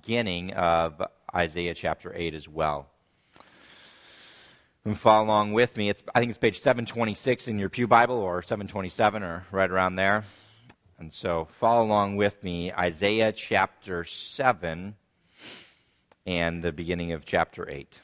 beginning of Isaiah chapter 8 as well. And follow along with me. I think it's page 726 in your Pew Bible, or 727, or right around there. And so follow along with me, Isaiah chapter 7 and the beginning of chapter 8.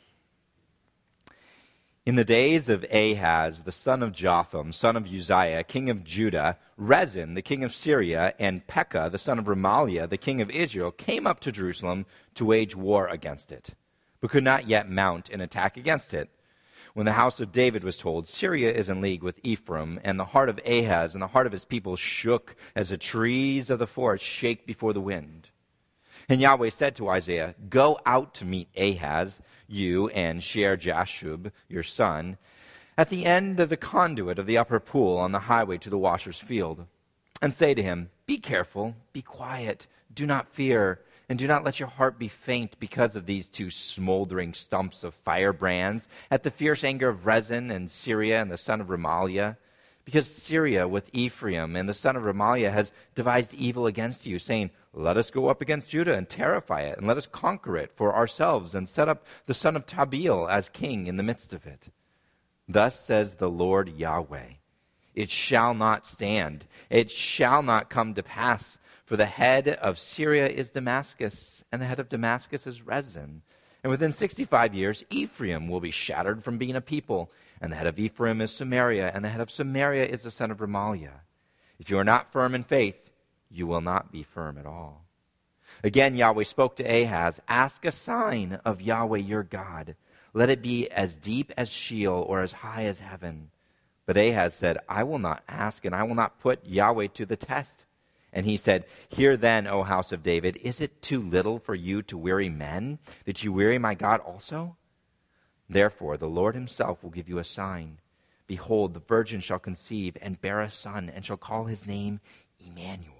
In the days of Ahaz, the son of Jotham, son of Uzziah, king of Judah, Rezin, the king of Syria, and Pekah, the son of Remaliah, the king of Israel, came up to Jerusalem to wage war against it, but could not yet mount an attack against it. When the house of David was told, Syria is in league with Ephraim, and the heart of Ahaz and the heart of his people shook as the trees of the forest shake before the wind. And Yahweh said to Isaiah, "Go out to meet Ahaz, you and Shear-Jashub, your son, at the end of the conduit of the upper pool on the highway to the washer's field, and say to him, be careful, be quiet, do not fear, and do not let your heart be faint because of these two smoldering stumps of firebrands, at the fierce anger of Rezin and Syria and the son of Remaliah. Because Syria with Ephraim and the son of Remaliah has devised evil against you, saying, let us go up against Judah and terrify it, and let us conquer it for ourselves, and set up the son of Tabiel as king in the midst of it. Thus says the Lord Yahweh, it shall not stand, it shall not come to pass, for the head of Syria is Damascus, and the head of Damascus is Rezin. And within 65 years, Ephraim will be shattered from being a people, and the head of Ephraim is Samaria, and the head of Samaria is the son of Remaliah. If you are not firm in faith, you will not be firm at all. Again, Yahweh spoke to Ahaz, ask a sign of Yahweh your God. Let it be as deep as Sheol or as high as heaven. But Ahaz said, I will not ask, and I will not put Yahweh to the test. And he said, hear then, O house of David, is it too little for you to weary men, that you weary my God also? Therefore the Lord himself will give you a sign. Behold, the virgin shall conceive and bear a son, and shall call his name Emmanuel.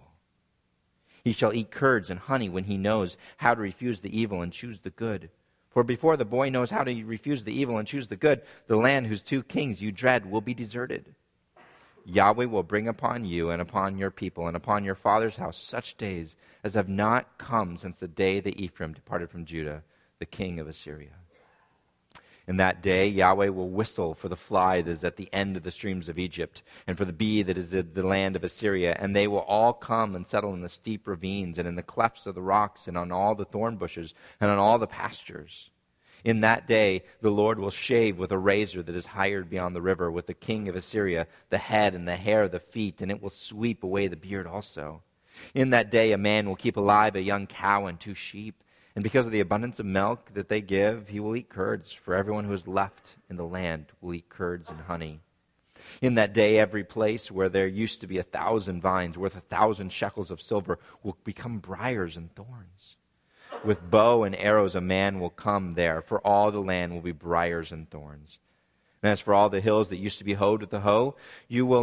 He shall eat curds and honey when he knows how to refuse the evil and choose the good. For before the boy knows how to refuse the evil and choose the good, the land whose two kings you dread will be deserted. Yahweh will bring upon you and upon your people and upon your father's house such days as have not come since the day that Ephraim departed from Judah, the king of Assyria. In that day, Yahweh will whistle for the fly that is at the end of the streams of Egypt, and for the bee that is in the land of Assyria, and they will all come and settle in the steep ravines, and in the clefts of the rocks, and on all the thorn bushes, and on all the pastures. In that day, the Lord will shave with a razor that is hired beyond the river, with the king of Assyria, the head and the hair of the feet, and it will sweep away the beard also. In that day, a man will keep alive a young cow and 2 sheep. And because of the abundance of milk that they give, he will eat curds, for everyone who is left in the land will eat curds and honey. In that day, every place where there used to be 1,000 vines worth 1,000 shekels of silver will become briars and thorns. With bow and arrows a man will come there, for all the land will be briars and thorns. And as for all the hills that used to be hoed with the hoe, you will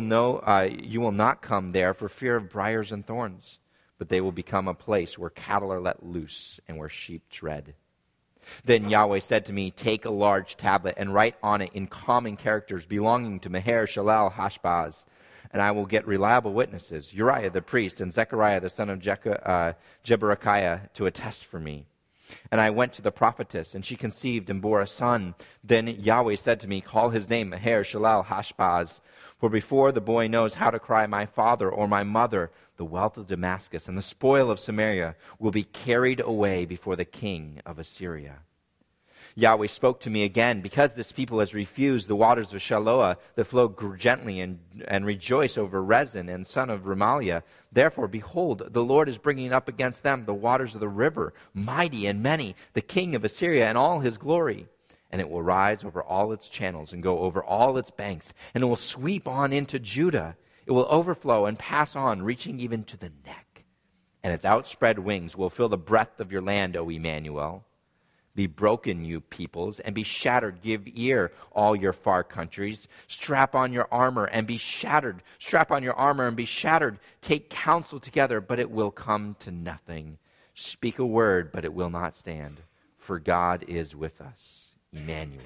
not come there for fear of briars and thorns. But they will become a place where cattle are let loose and where sheep tread. Then Yahweh said to me, take a large tablet and write on it in common characters belonging to Maher-Shalal-Hashbaz. And I will get reliable witnesses, Uriah the priest and Zechariah the son of Jeberechiah, to attest for me. And I went to the prophetess, and she conceived and bore a son. Then Yahweh said to me, call his name Maher-Shalal-Hashbaz. For before the boy knows how to cry, my father or my mother, the wealth of Damascus and the spoil of Samaria will be carried away before the king of Assyria. Yahweh spoke to me again, because this people has refused the waters of Shiloah that flow gently and rejoice over Rezin and son of Remaliah. Therefore, behold, the Lord is bringing up against them the waters of the river, mighty and many, the king of Assyria and all his glory. And it will rise over all its channels and go over all its banks, and it will sweep on into Judah. It will overflow and pass on, reaching even to the neck. And its outspread wings will fill the breadth of your land, O Emmanuel. Be broken, you peoples, and be shattered. Give ear, all your far countries. Strap on your armor and be shattered. Strap on your armor and be shattered. Take counsel together, but it will come to nothing. Speak a word, but it will not stand. For God is with us. Emmanuel.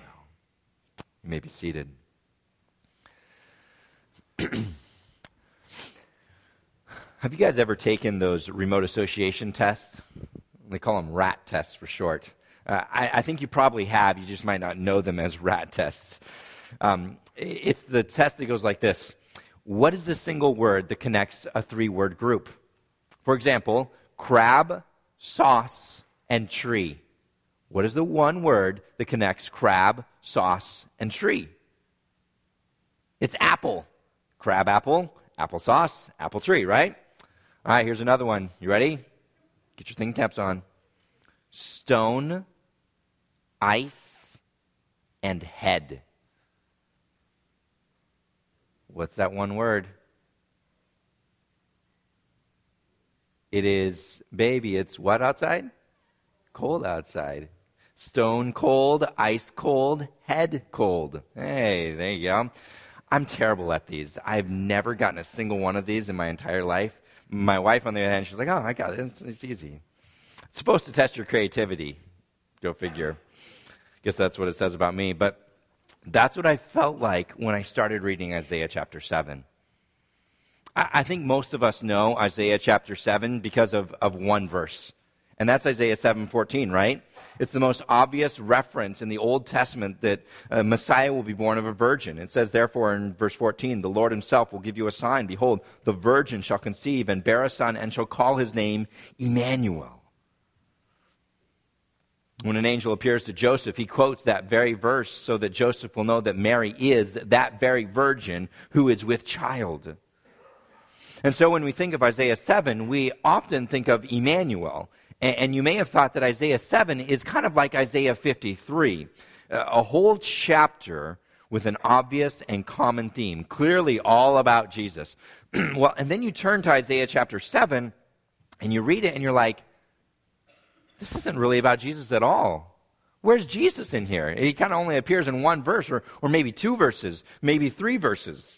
You may be seated. Have you guys ever taken those remote association tests? They call them RAT tests for short. I think you probably have. You just might not know them as RAT tests. It's the test that goes like this. What is the single word that connects a three-word group? For example, crab, sauce, and tree. What is the one word that connects crab, sauce, and tree? It's apple. Crab apple, applesauce, apple tree, right? All right, here's another one. You ready? Get your thinking caps on. Stone, ice, and head. What's that one word? It is, baby, it's what outside? Cold outside. Stone cold, ice cold, head cold. Hey, there you go. I'm terrible at these. I've never gotten a single one of these in my entire life. My wife, on the other hand, she's like, oh, I got it. It's easy. It's supposed to test your creativity. Go figure. Guess that's what it says about me. But that's what I felt like when I started reading Isaiah chapter 7. I think most of us know Isaiah chapter 7 because of one verse. And that's Isaiah 7:14, right? It's the most obvious reference in the Old Testament that Messiah will be born of a virgin. It says, therefore, in verse 14, the Lord himself will give you a sign. Behold, the virgin shall conceive and bear a son and shall call his name Emmanuel. When an angel appears to Joseph, he quotes that very verse so that Joseph will know that Mary is that very virgin who is with child. And so when we think of Isaiah 7, we often think of Emmanuel. And you may have thought that Isaiah 7 is kind of like Isaiah 53, a whole chapter with an obvious and common theme, clearly all about Jesus. Well, and then you turn to Isaiah chapter 7, and you read it, and you're like, this isn't really about Jesus at all. Where's Jesus in here? He kind of only appears in one verse, or maybe two verses, maybe three verses.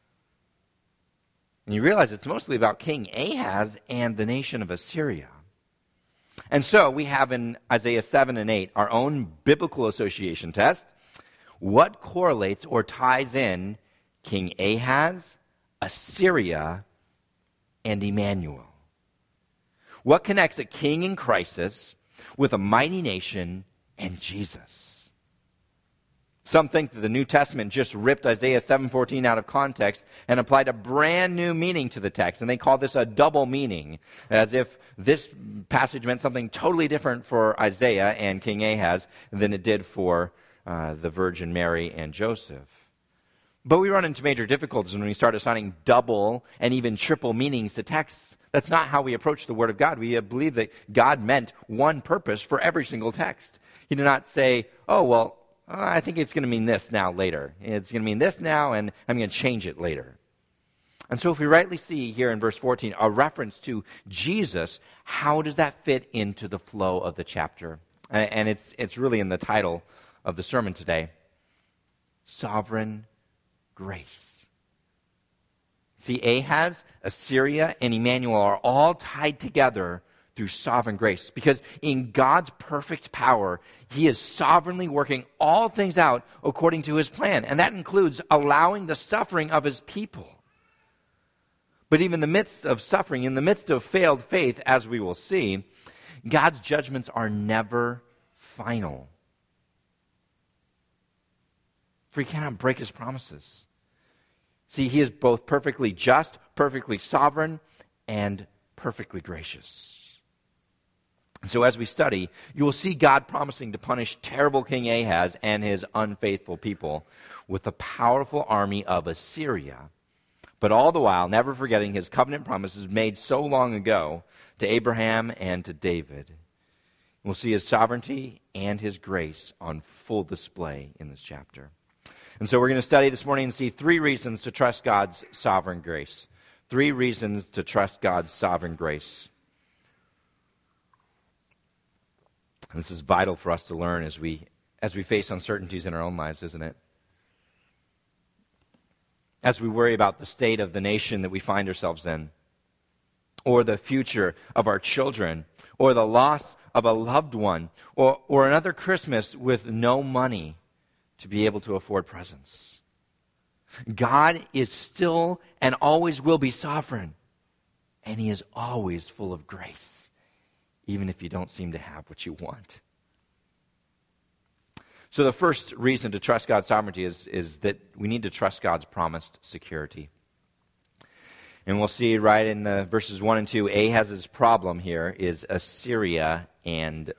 And you realize it's mostly about King Ahaz and the nation of Assyria. And so we have in Isaiah 7 and 8 our own biblical association test. What correlates or ties in King Ahaz, Assyria, and Emmanuel? What connects a king in crisis with a mighty nation and Jesus? Some think that the New Testament just ripped Isaiah 7:14 out of context and applied a brand new meaning to the text. And they call this a double meaning, as if this passage meant something totally different for Isaiah and King Ahaz than it did for the Virgin Mary and Joseph. But we run into major difficulties when we start assigning double and even triple meanings to texts. That's not how we approach the Word of God. We believe that God meant one purpose for every single text. He did not say, oh, well, I think it's going to mean this now later. It's going to mean this now, and I'm going to change it later. And so if we rightly see here in verse 14 a reference to Jesus, how does that fit into the flow of the chapter? And it's really in the title of the sermon today. Sovereign grace. See, Ahaz, Assyria, and Emmanuel are all tied together through sovereign grace. Because in God's perfect power, he is sovereignly working all things out according to his plan. And that includes allowing the suffering of his people. But even in the midst of suffering, in the midst of failed faith, as we will see, God's judgments are never final. For he cannot break his promises. See, he is both perfectly just, perfectly sovereign, and perfectly gracious. And so as we study, you will see God promising to punish terrible King Ahaz and his unfaithful people with the powerful army of Assyria, but all the while never forgetting his covenant promises made so long ago to Abraham and to David. We'll see his sovereignty and his grace on full display in this chapter. And so we're going to study this morning and see 3 reasons to trust God's sovereign grace. 3 reasons to trust God's sovereign grace. This is vital for us to learn as we face uncertainties in our own lives, isn't it? As we worry about the state of the nation that we find ourselves in, or the future of our children, or the loss of a loved one, or another Christmas with no money to be able to afford presents. God is still and always will be sovereign, and he is always full of grace, even if you don't seem to have what you want. So the first reason to trust God's sovereignty is that we need to trust God's promised security. And we'll see right in the verses 1 and 2, Ahaz's problem here is Syria and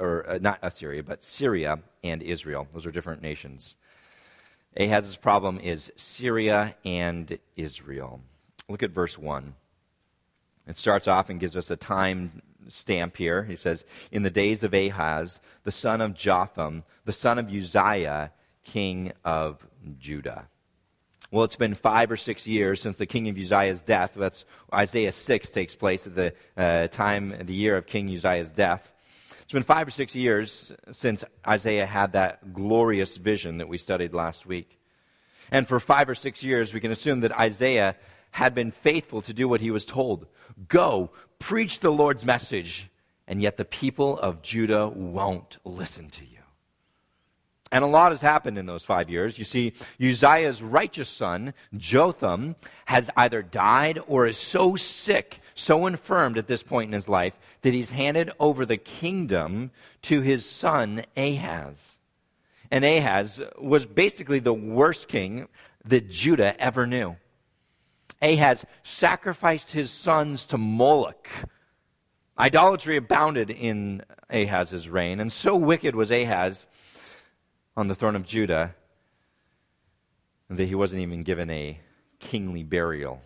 Israel. Those are different nations. Ahaz's problem is Syria and Israel. Look at verse 1. It starts off and gives us a time stamp here. He says, in the days of Ahaz, the son of Jotham, the son of Uzziah, king of Judah. Well, it's been 5 or 6 years since the king of Uzziah's death. That's Isaiah 6 takes place at the year of King Uzziah's death. It's been 5 or 6 years since Isaiah had that glorious vision that we studied last week. And for 5 or 6 years, we can assume that Isaiah had been faithful to do what he was told. Go, preach the Lord's message, and yet the people of Judah won't listen to you. And a lot has happened in those 5 years. You see, Uzziah's righteous son, Jotham, has either died or is so sick, so infirmed at this point in his life, that he's handed over the kingdom to his son, Ahaz. And Ahaz was basically the worst king that Judah ever knew. Ahaz sacrificed his sons to Moloch. Idolatry abounded in Ahaz's reign, and so wicked was Ahaz on the throne of Judah that he wasn't even given a kingly burial.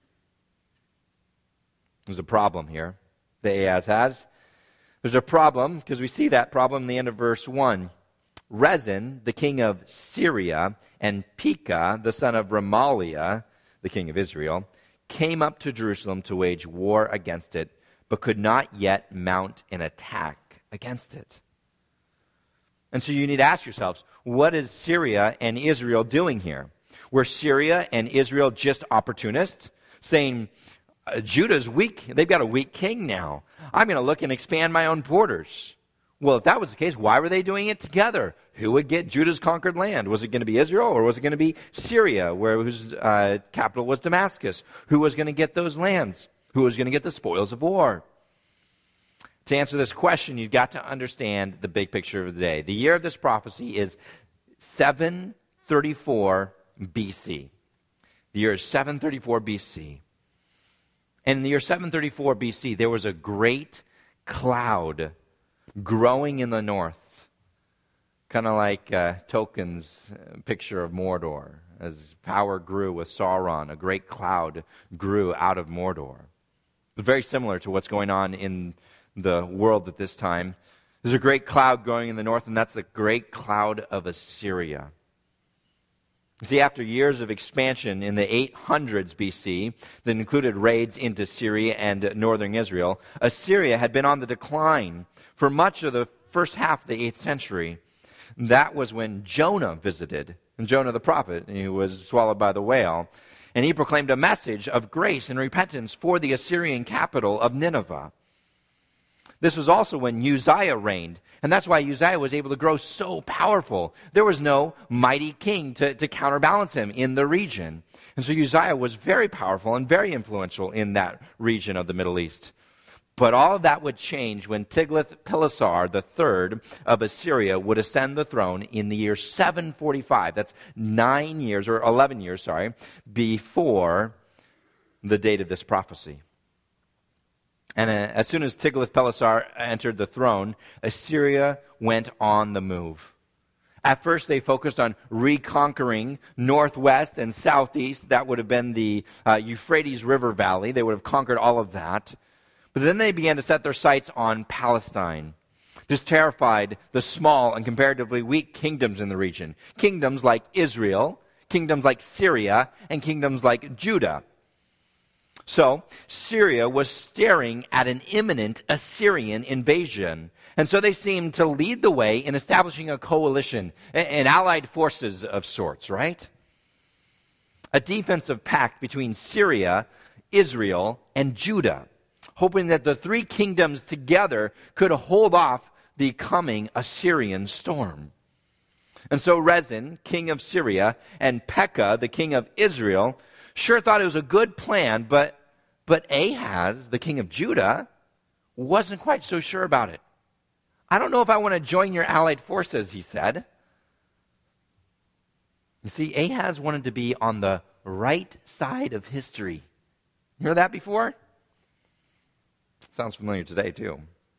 There's a problem here that Ahaz has. There's a problem because we see that problem in the end of verse 1. Rezin, the king of Syria, and Pekah, the son of Remaliah, the king of Israel, came up to Jerusalem to wage war against it, but could not yet mount an attack against it. And so you need to ask yourselves, what is Syria and Israel doing here? Were Syria and Israel just opportunists, saying, Judah's weak, they've got a weak king now. I'm going to look and expand my own borders. Well, if that was the case, why were they doing it together? Who would get Judah's conquered land? Was it going to be Israel or was it going to be Syria, whose capital was Damascus? Who was going to get those lands? Who was going to get the spoils of war? To answer this question, you've got to understand the big picture of the day. The year of this prophecy is 734 BC. The year is 734 BC. And in the year 734 BC, there was a great cloud growing in the north, kind of like Tolkien's picture of Mordor. As power grew with Sauron, a great cloud grew out of Mordor. It's very similar to what's going on in the world at this time. There's a great cloud growing in the north, and that's the great cloud of Assyria. You see, after years of expansion in the 800s BC that included raids into Syria and northern Israel, Assyria had been on the decline for much of the first half of the 8th century. That was when Jonah visited, and Jonah the prophet, he was swallowed by the whale, and he proclaimed a message of grace and repentance for the Assyrian capital of Nineveh. This was also when Uzziah reigned, and that's why Uzziah was able to grow so powerful. There was no mighty king to counterbalance him in the region. And so Uzziah was very powerful and very influential in that region of the Middle East. But all of that would change when Tiglath-Pileser III of Assyria would ascend the throne in the year 745. That's 11 years, before the date of this prophecy. And as soon as Tiglath-Pileser entered the throne, Assyria went on the move. At first, they focused on reconquering northwest and southeast. That would have been the Euphrates River Valley. They would have conquered all of that. But then they began to set their sights on Palestine. This terrified the small and comparatively weak kingdoms in the region. Kingdoms like Israel, kingdoms like Syria, and kingdoms like Judah. So, Syria was staring at an imminent Assyrian invasion. And so they seemed to lead the way in establishing a coalition, an allied forces of sorts, right? A defensive pact between Syria, Israel, and Judah, hoping that the three kingdoms together could hold off the coming Assyrian storm. And so Rezin, king of Syria, and Pekah, the king of Israel, sure thought it was a good plan, but Ahaz, the king of Judah, wasn't quite so sure about it. I don't know if I want to join your allied forces, he said. You see, Ahaz wanted to be on the right side of history. You heard that before? Sounds familiar today, too.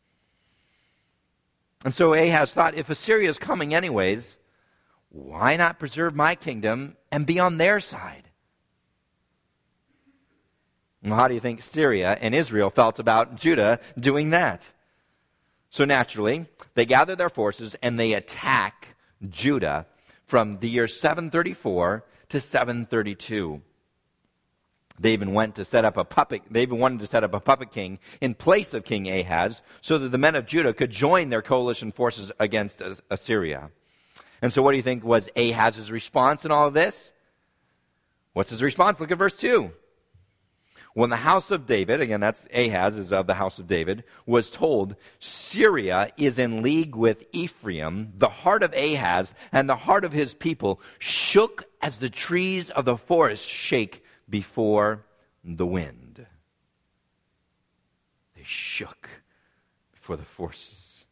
And so Ahaz thought, if Assyria is coming anyways, why not preserve my kingdom and be on their side? Well, how do you think Syria and Israel felt about Judah doing that? So naturally, they gather their forces and they attack Judah from the year 734 to 732. They even wanted to set up a puppet king in place of King Ahaz so that the men of Judah could join their coalition forces against Assyria. And so what do you think was Ahaz's response in all of this? What's his response? Look at verse 2. When the house of David, again that's Ahaz, is of the house of David, was told, Syria is in league with Ephraim, the heart of Ahaz and the heart of his people shook as the trees of the forest shake before the wind. They shook before the forces.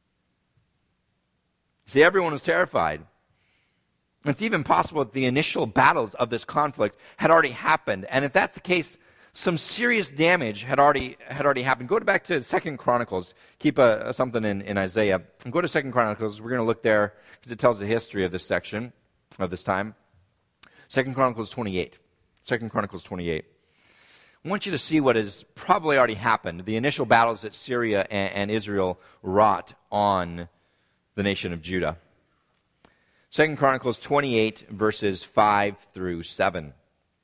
See, everyone was terrified. It's even possible that the initial battles of this conflict had already happened. And if that's the case, some serious damage had already happened. Go back to 2 Chronicles. Keep something in Isaiah. And go to 2 Chronicles. We're going to look there because it tells the history of this section, of this time. 2 Chronicles 28. 2 Chronicles 28. I want you to see what has probably already happened. The initial battles that Syria and Israel wrought on the nation of Judah. 2 Chronicles 28, verses 5 through 7.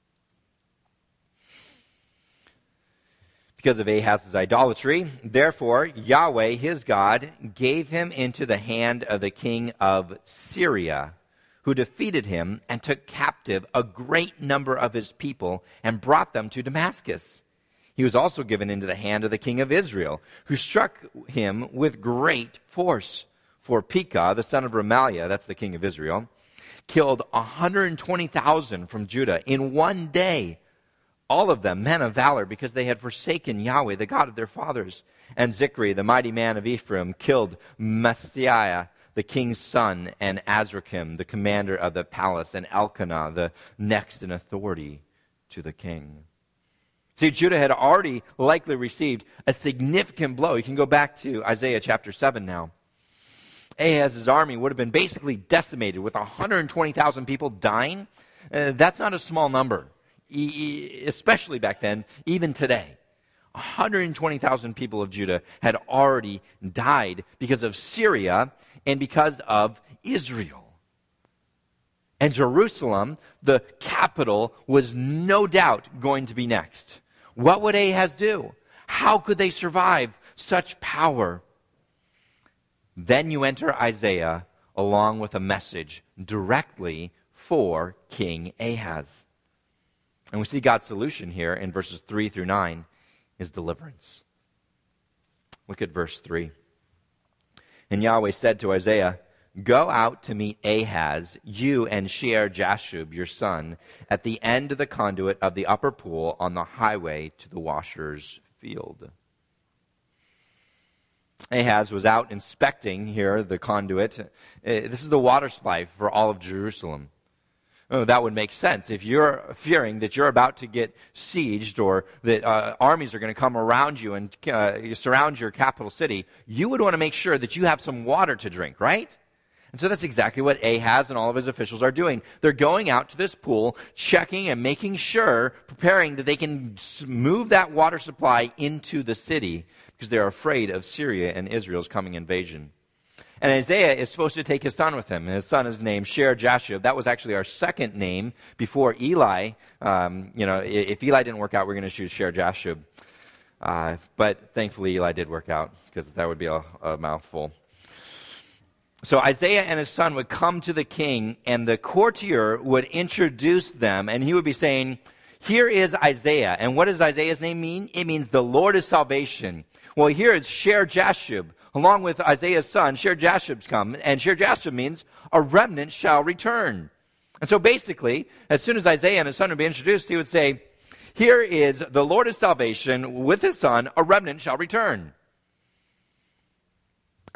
Because of Ahaz's idolatry, therefore Yahweh, his God, gave him into the hand of the king of Syria, who defeated him and took captive a great number of his people and brought them to Damascus. He was also given into the hand of the king of Israel, who struck him with great force. For Pekah, the son of Remaliah, that's the king of Israel, killed 120,000 from Judah in one day. All of them men of valor, because they had forsaken Yahweh, the God of their fathers. And Zikri, the mighty man of Ephraim, killed Maaseiah, the king's son, and Azrikam, the commander of the palace, and Elkanah, the next in authority to the king. See, Judah had already likely received a significant blow. You can go back to Isaiah chapter 7 now. Ahaz's army would have been basically decimated with 120,000 people dying. That's not a small number, especially back then, even today. 120,000 people of Judah had already died because of Syria and because of Israel. And Jerusalem, the capital, was no doubt going to be next. What would Ahaz do? How could they survive such power? Then you enter Isaiah along with a message directly for King Ahaz. And we see God's solution here in verses 3 through 9 is deliverance. Look at verse 3. And Yahweh said to Isaiah, "Go out to meet Ahaz, you and Shear-Jashub, your son, at the end of the conduit of the upper pool on the highway to the washer's field." Ahaz was out inspecting here the conduit. This is the water supply for all of Jerusalem. Oh, that would make sense. If you're fearing that you're about to get sieged or that armies are going to come around you and surround your capital city, you would want to make sure that you have some water to drink, right? And so that's exactly what Ahaz and all of his officials are doing. They're going out to this pool, checking and making sure, preparing that they can move that water supply into the city because they're afraid of Syria and Israel's coming invasion. And Isaiah is supposed to take his son with him. His son is named Shear-Jashub. That was actually our second name before Eli. If Eli didn't work out, we're going to choose Shear-Jashub. But thankfully, Eli did work out because that would be a mouthful. So Isaiah and his son would come to the king, and the courtier would introduce them, and he would be saying, "Here is Isaiah." And what does Isaiah's name mean? It means the Lord is salvation. Well, here is Shear-Jashub. Along with Isaiah's son, Shear-Jashub's come, and Shear-Jashub means a remnant shall return. And so basically, as soon as Isaiah and his son would be introduced, he would say, "Here is the Lord is salvation, with his son, a remnant shall return."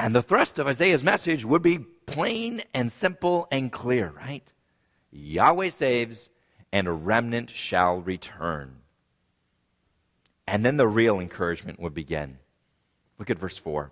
And the thrust of Isaiah's message would be plain and simple and clear, right? Yahweh saves, and a remnant shall return. And then the real encouragement would begin. Look at verse 4.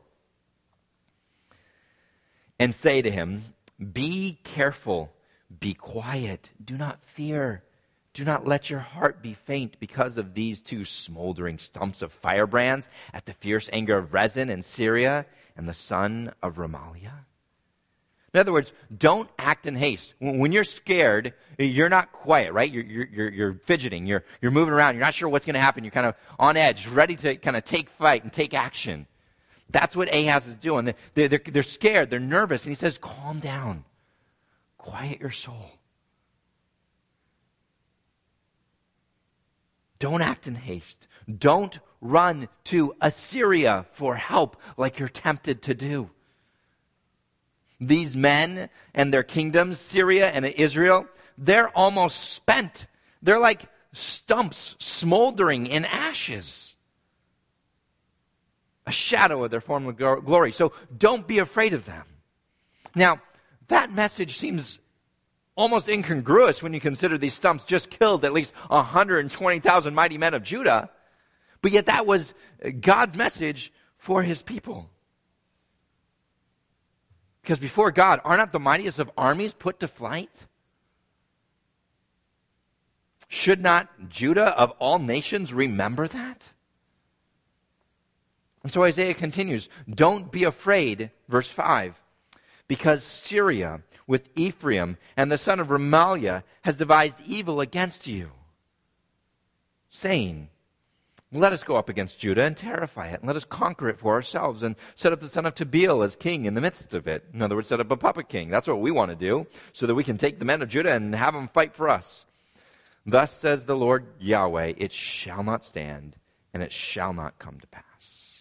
And say to him, be careful, be quiet, do not fear. Do not let your heart be faint because of these two smoldering stumps of firebrands at the fierce anger of Rezin and Syria and the son of Remaliah. In other words, don't act in haste. When you're scared, you're not quiet, right? You're fidgeting, you're moving around, you're not sure what's going to happen, you're kind of on edge, ready to kind of take fight and take action. That's what Ahaz is doing. They're scared, they're nervous, and he says, calm down, quiet your soul. Don't act in haste. Don't run to Assyria for help like you're tempted to do. These men and their kingdoms, Syria and Israel, they're almost spent. They're like stumps smoldering in ashes. A shadow of their former glory. So don't be afraid of them. Now, that message seems almost incongruous when you consider these stumps just killed at least 120,000 mighty men of Judah. But yet that was God's message for his people. Because before God, are not the mightiest of armies put to flight? Should not Judah of all nations remember that? And so Isaiah continues, don't be afraid, verse 5, because Syria with Ephraim and the son of Remaliah has devised evil against you, saying, let us go up against Judah and terrify it, and let us conquer it for ourselves, and set up the son of Tabeel as king in the midst of it. In other words, set up a puppet king. That's what we want to do, so that we can take the men of Judah and have them fight for us. Thus says the Lord Yahweh, it shall not stand, and it shall not come to pass.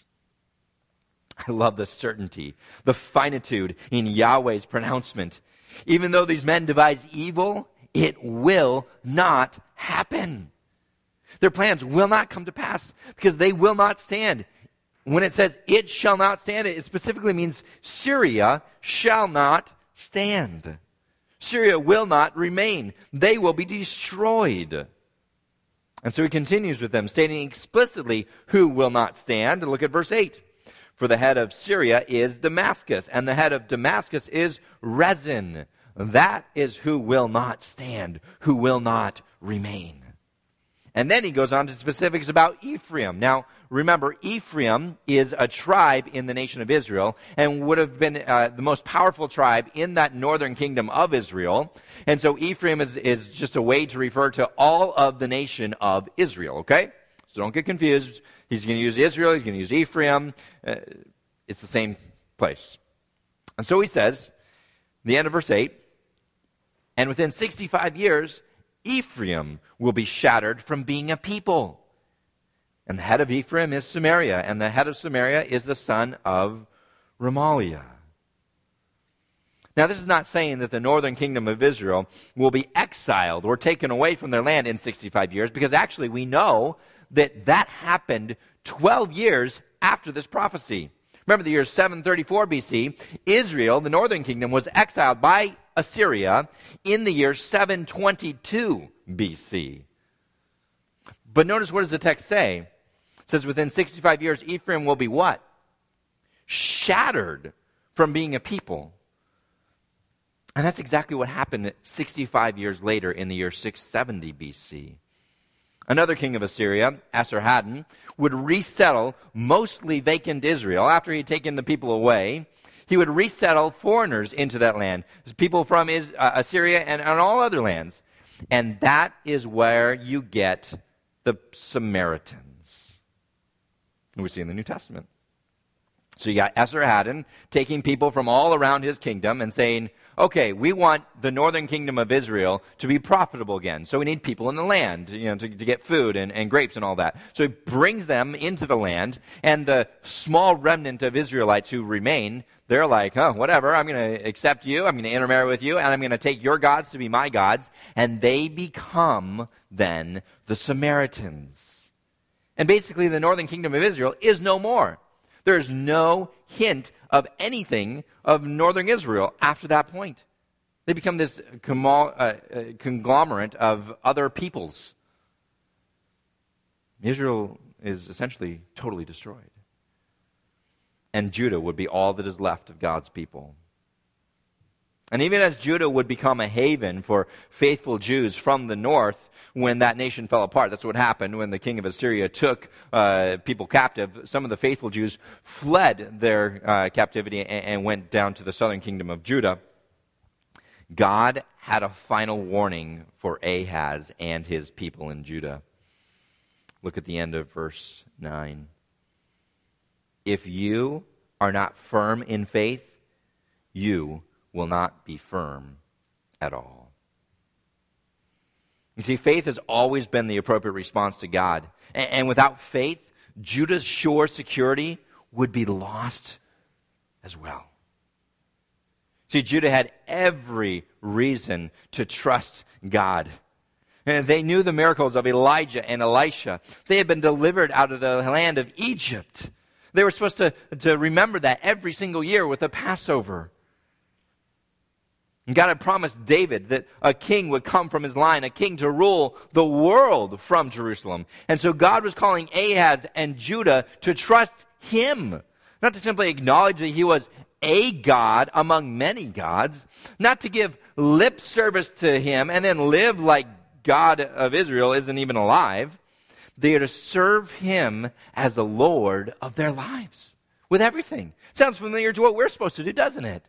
I love the certainty, the finitude in Yahweh's pronouncement. Even though these men devise evil, it will not happen. Their plans will not come to pass because they will not stand. When it says it shall not stand, it specifically means Syria shall not stand. Syria will not remain. They will be destroyed. And so he continues with them, stating explicitly who will not stand. Look at verse 8. For the head of Syria is Damascus, and the head of Damascus is Rezin. That is who will not stand, who will not remain. And then he goes on to specifics about Ephraim. Now, remember, Ephraim is a tribe in the nation of Israel and would have been the most powerful tribe in that northern kingdom of Israel. And so Ephraim is just a way to refer to all of the nation of Israel, okay? So don't get confused. He's going to use Israel, he's going to use Ephraim. It's the same place. And so he says, the end of verse 8, and within 65 years, Ephraim will be shattered from being a people. And the head of Ephraim is Samaria, and the head of Samaria is the son of Remaliah. Now, this is not saying that the northern kingdom of Israel will be exiled or taken away from their land in 65 years, because actually we know that happened 12 years after this prophecy. Remember the year 734 BC, Israel, the northern kingdom, was exiled by Assyria in the year 722 BC. But notice, what does the text say? It says within 65 years, Ephraim will be what? Shattered from being a people. And that's exactly what happened 65 years later in the year 670 BC. Another king of Assyria, Esarhaddon, would resettle mostly vacant Israel after he'd taken the people away. He would resettle foreigners into that land, people from Assyria and all other lands. And that is where you get the Samaritans, who we see in the New Testament. So you got Esarhaddon taking people from all around his kingdom and saying, okay, we want the northern kingdom of Israel to be profitable again. So we need people in the land, to get food and grapes and all that. So he brings them into the land, and the small remnant of Israelites who remain, they're like, whatever, I'm going to accept you, I'm going to intermarry with you, and I'm going to take your gods to be my gods. And they become then the Samaritans. And basically the northern kingdom of Israel is no more. There is no hint of anything of northern Israel after that point. They become this conglomerate of other peoples. Israel is essentially totally destroyed. And Judah would be all that is left of God's people. And even as Judah would become a haven for faithful Jews from the north, when that nation fell apart, that's what happened when the king of Assyria took people captive. Some of the faithful Jews fled their captivity and went down to the southern kingdom of Judah. God had a final warning for Ahaz and his people in Judah. Look at the end of verse 9. If you are not firm in faith, you will not be firm at all. You see, faith has always been the appropriate response to God. And without faith, Judah's sure security would be lost as well. See, Judah had every reason to trust God. And they knew the miracles of Elijah and Elisha. They had been delivered out of the land of Egypt. They were supposed to remember that every single year with the Passover. And God had promised David that a king would come from his line, a king to rule the world from Jerusalem. And so God was calling Ahaz and Judah to trust him, not to simply acknowledge that he was a God among many gods, not to give lip service to him and then live like God of Israel isn't even alive. They are to serve him as the Lord of their lives with everything. Sounds familiar to what we're supposed to do, doesn't it?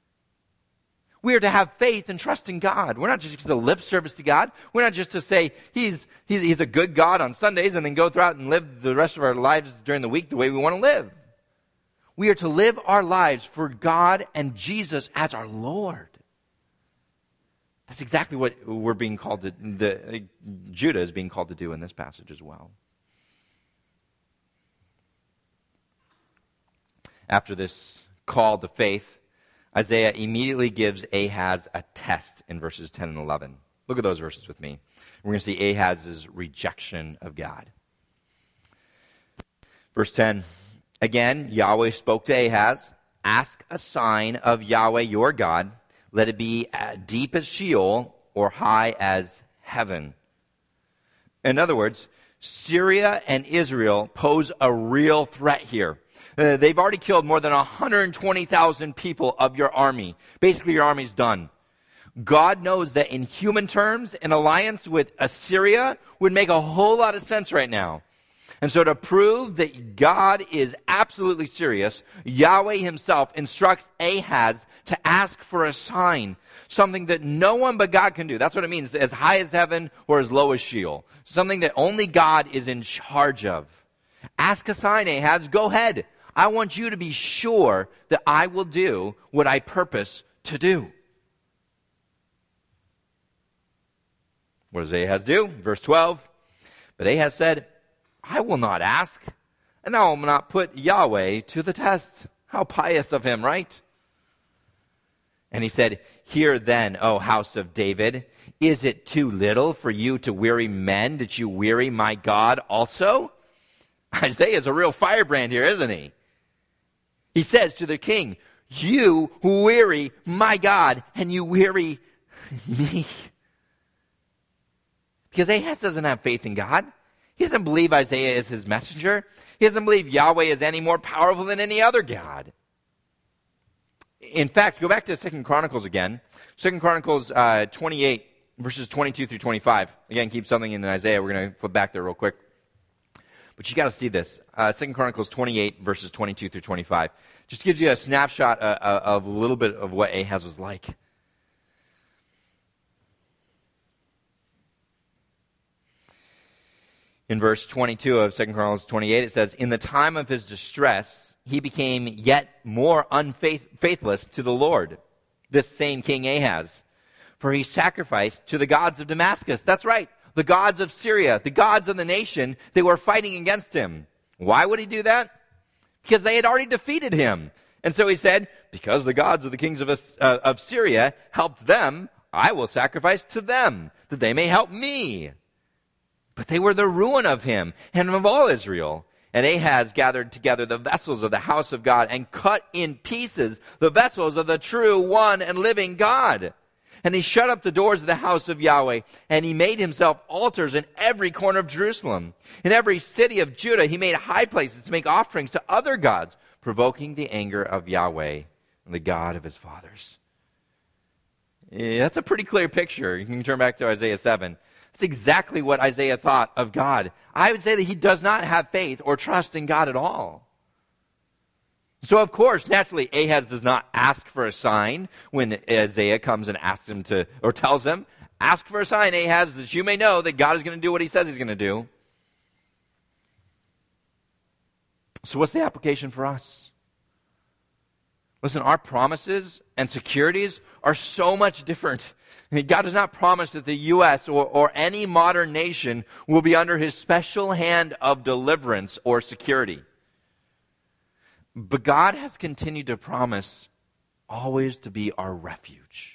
We are to have faith and trust in God. We're not just to lip service to God. We're not just to say he's a good God on Sundays and then go throughout and live the rest of our lives during the week the way we want to live. We are to live our lives for God and Jesus as our Lord. That's exactly what we're being called to. Judah is being called to do in this passage as well. After this call to faith, Isaiah immediately gives Ahaz a test in verses 10 and 11. Look at those verses with me. We're going to see Ahaz's rejection of God. Verse 10, again, Yahweh spoke to Ahaz, ask a sign of Yahweh your God. Let it be deep as Sheol or high as heaven. In other words, Syria and Israel pose a real threat here. They've already killed more than 120,000 people of your army. Basically, your army's done. God knows that in human terms, an alliance with Assyria would make a whole lot of sense right now. And so to prove that God is absolutely serious, Yahweh himself instructs Ahaz to ask for a sign, something that no one but God can do. That's what it means, as high as heaven or as low as Sheol. Something that only God is in charge of. Ask a sign, Ahaz. Go ahead. I want you to be sure that I will do what I purpose to do. What does Ahaz do? Verse 12. But Ahaz said, I will not ask, and I will not put Yahweh to the test. How pious of him, right? And he said, hear then, O house of David, is it too little for you to weary men that you weary my God also? Isaiah is a real firebrand here, isn't he? He says to the king, you weary my God, and you weary me. Because Ahaz doesn't have faith in God. He doesn't believe Isaiah is his messenger. He doesn't believe Yahweh is any more powerful than any other God. In fact, go back to 2 Chronicles again. 2 Chronicles 28, verses 22 through 25. Again, keep something in Isaiah. We're going to flip back there real quick. But you got to see this. 2 Chronicles 28, verses 22 through 25. Just gives you a snapshot of a little bit of what Ahaz was like. In verse 22 of 2 Chronicles 28, it says, in the time of his distress, he became yet more faithless to the Lord, this same King Ahaz. For he sacrificed to the gods of Damascus. That's right, the gods of Syria, the gods of the nation that were fighting against him. Why would he do that? Because they had already defeated him. And so he said, because the gods of the kings of Syria helped them, I will sacrifice to them, that they may help me. But they were the ruin of him and of all Israel. And Ahaz gathered together the vessels of the house of God and cut in pieces the vessels of the true one and living God. And he shut up the doors of the house of Yahweh, and he made himself altars in every corner of Jerusalem. In every city of Judah he made high places to make offerings to other gods, provoking the anger of Yahweh, the God of his fathers. Yeah, that's a pretty clear picture. You can turn back to Isaiah 7. That's exactly what Isaiah thought of God. I would say that he does not have faith or trust in God at all. So, of course, naturally, Ahaz does not ask for a sign when Isaiah comes and asks him to, or tells him, ask for a sign, Ahaz, that you may know that God is going to do what he says he's going to do. So what's the application for us? Listen, our promises and securities are so much different. God does not promise that the U.S. or any modern nation will be under his special hand of deliverance or security. But God has continued to promise always to be our refuge.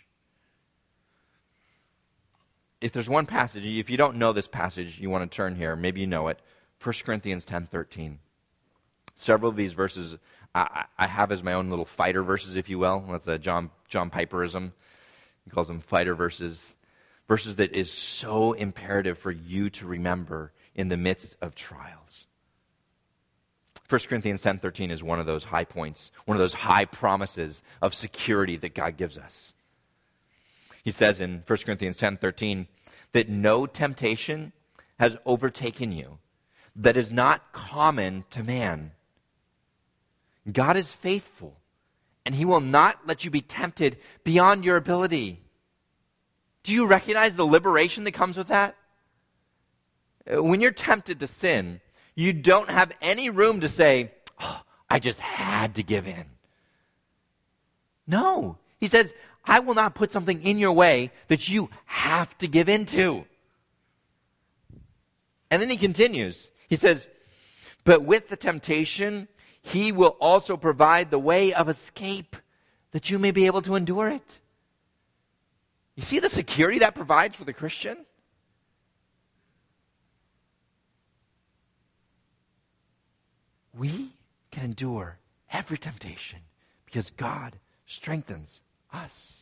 If there's one passage, if you don't know this passage, you want to turn here, maybe you know it, 1 Corinthians 10:13. Several of these verses I have as my own little fighter verses, if you will. That's a John Piperism. He calls them fighter verses. Verses that is so imperative for you to remember in the midst of trials. 1 Corinthians 10:13 is one of those high points, one of those high promises of security that God gives us. He says in 1 Corinthians 10:13 that no temptation has overtaken you that is not common to man. God is faithful, and he will not let you be tempted beyond your ability. Do you recognize the liberation that comes with that? When you're tempted to sin, you don't have any room to say, oh, I just had to give in. No. He says, I will not put something in your way that you have to give into. And then he continues. He says, but with the temptation, he will also provide the way of escape that you may be able to endure it. You see the security that provides for the Christian? We can endure every temptation because God strengthens us.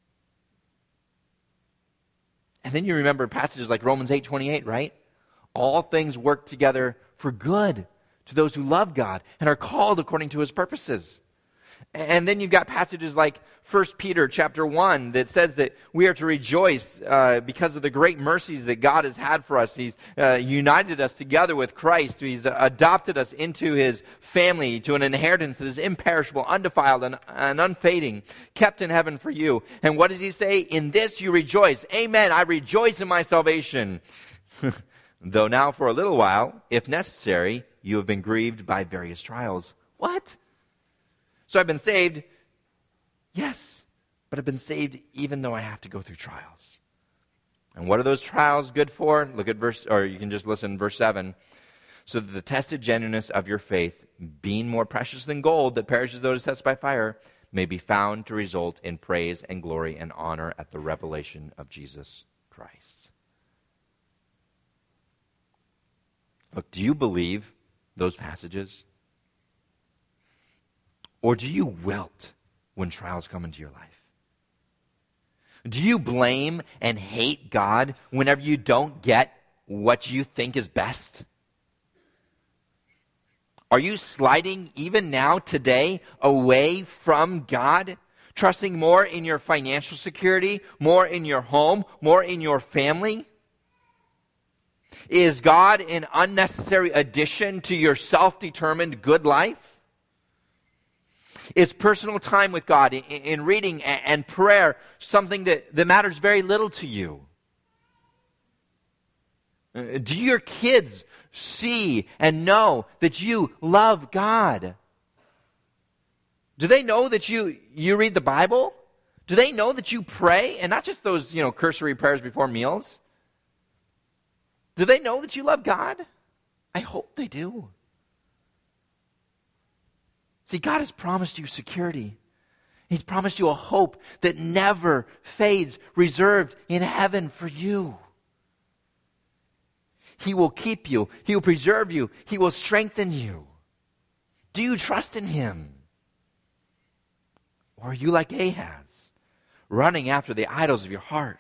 And then you remember passages like Romans 8:28, right? All things work together for good to those who love God and are called according to his purposes. And then you've got passages like 1 Peter chapter 1 that says that we are to rejoice because of the great mercies that God has had for us. He's united us together with Christ. He's adopted us into his family, to an inheritance that is imperishable, undefiled, and unfading, kept in heaven for you. And what does he say? In this you rejoice. Amen. I rejoice in my salvation. Though now for a little while, if necessary, you have been grieved by various trials. What? So I've been saved? Yes, but I've been saved even though I have to go through trials. And what are those trials good for? Look at verse, or you can just listen, verse 7. So that the tested genuineness of your faith, being more precious than gold that perishes though it is tested by fire, may be found to result in praise and glory and honor at the revelation of Jesus Christ. Look, do you believe those passages? Or do you wilt when trials come into your life? Do you blame and hate God whenever you don't get what you think is best? Are you sliding even now today away from God, trusting more in your financial security, more in your home, more in your family? Is God an unnecessary addition to your self-determined good life? Is personal time with God in reading and prayer something that matters very little to you? Do your kids see and know that you love God? Do they know that you read the Bible? Do they know that you pray? And not just those, cursory prayers before meals. Do they know that you love God? I hope they do. See, God has promised you security. He's promised you a hope that never fades, reserved in heaven for you. He will keep you. He will preserve you. He will strengthen you. Do you trust in him? Or are you like Ahaz, running after the idols of your heart?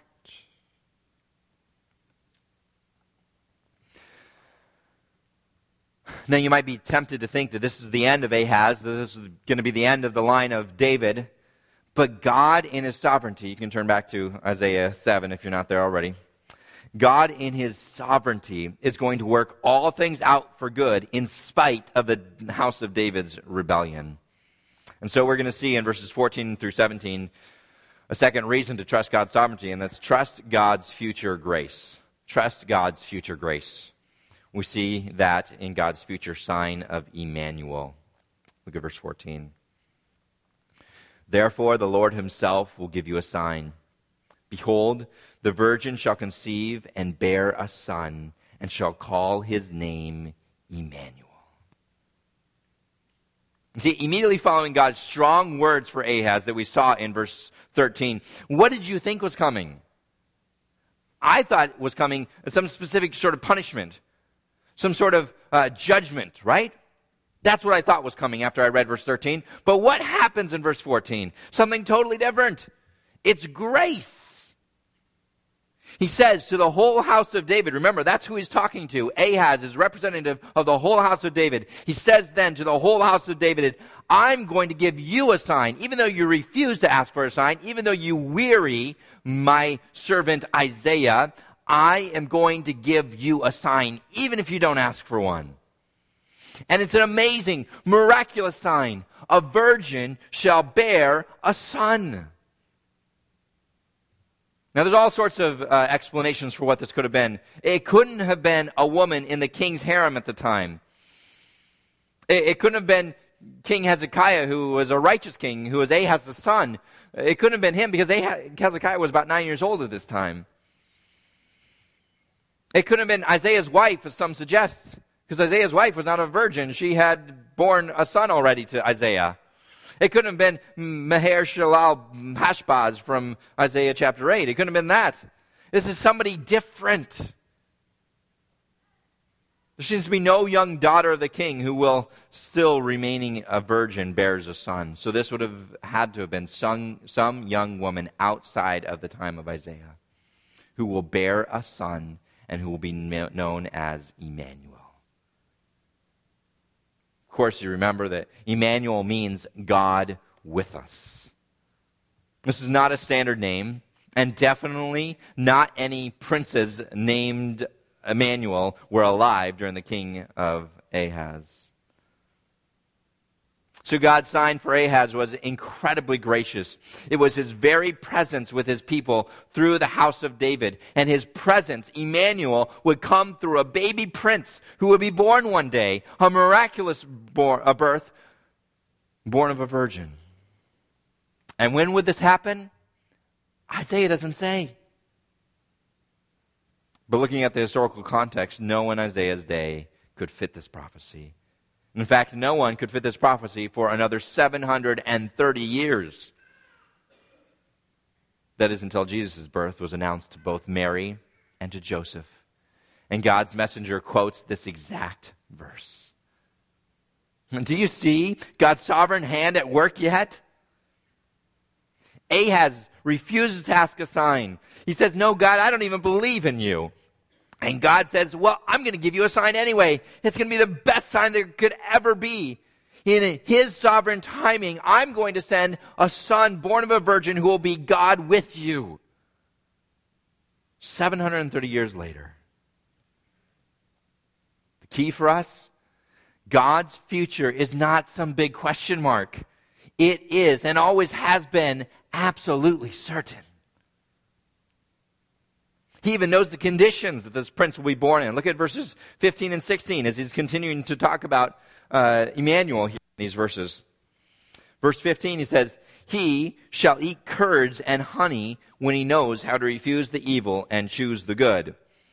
Now you might be tempted to think that this is the end of Ahaz, that this is going to be the end of the line of David. But God in his sovereignty, you can turn back to Isaiah 7 if you're not there already. God in his sovereignty is going to work all things out for good in spite of the house of David's rebellion. And so we're going to see in verses 14 through 17 a second reason to trust God's sovereignty, and that's trust God's future grace. Trust God's future grace. We see that in God's future sign of Emmanuel. Look at verse 14. Therefore the Lord himself will give you a sign. Behold, the virgin shall conceive and bear a son, and shall call his name Emmanuel. See, immediately following God's strong words for Ahaz that we saw in verse 13, what did you think was coming? I thought was coming some specific sort of punishment, some sort of judgment, right? That's what I thought was coming after I read verse 13. But what happens in verse 14? Something totally different. It's grace. He says to the whole house of David, remember, that's who he's talking to. Ahaz is representative of the whole house of David. He says then to the whole house of David, I'm going to give you a sign, even though you refuse to ask for a sign, even though you weary my servant Isaiah, I am going to give you a sign, even if you don't ask for one. And it's an amazing, miraculous sign. A virgin shall bear a son. Now, there's all sorts of explanations for what this could have been. It couldn't have been a woman in the king's harem at the time. It couldn't have been King Hezekiah, who was a righteous king, who was Ahaz's son. It couldn't have been him because Hezekiah was about 9 years old at this time. It couldn't have been Isaiah's wife, as some suggest, because Isaiah's wife was not a virgin. She had borne a son already to Isaiah. It couldn't have been Maher-shalal-hash-baz from Isaiah chapter 8. It couldn't have been that. This is somebody different. There seems to be no young daughter of the king who will, still remaining a virgin, bears a son. So this would have had to have been some young woman outside of the time of Isaiah who will bear a son and who will be known as Emmanuel. Of course, you remember that Emmanuel means God with us. This is not a standard name, and definitely not any princes named Emmanuel were alive during the king of Ahaz. So God's sign for Ahaz was incredibly gracious. It was his very presence with his people through the house of David. And his presence, Emmanuel, would come through a baby prince who would be born one day, a miraculous birth, born of a virgin. And when would this happen? Isaiah doesn't say. But looking at the historical context, no one in Isaiah's day could fit this prophecy. In fact, no one could fit this prophecy for another 730 years. That is until Jesus' birth was announced to both Mary and to Joseph. And God's messenger quotes this exact verse. And do you see God's sovereign hand at work yet? Ahaz refuses to ask a sign. He says, no, God, I don't even believe in you. And God says, well, I'm going to give you a sign anyway. It's going to be the best sign there could ever be. In his sovereign timing, I'm going to send a son born of a virgin who will be God with you. 730 years later. The key for us, God's future is not some big question mark. It is, and always has been, absolutely certain. He even knows the conditions that this prince will be born in. Look at verses 15 and 16 as he's continuing to talk about Emmanuel here in these verses. Verse 15, he says, he shall eat curds and honey when he knows how to refuse the evil and choose the good.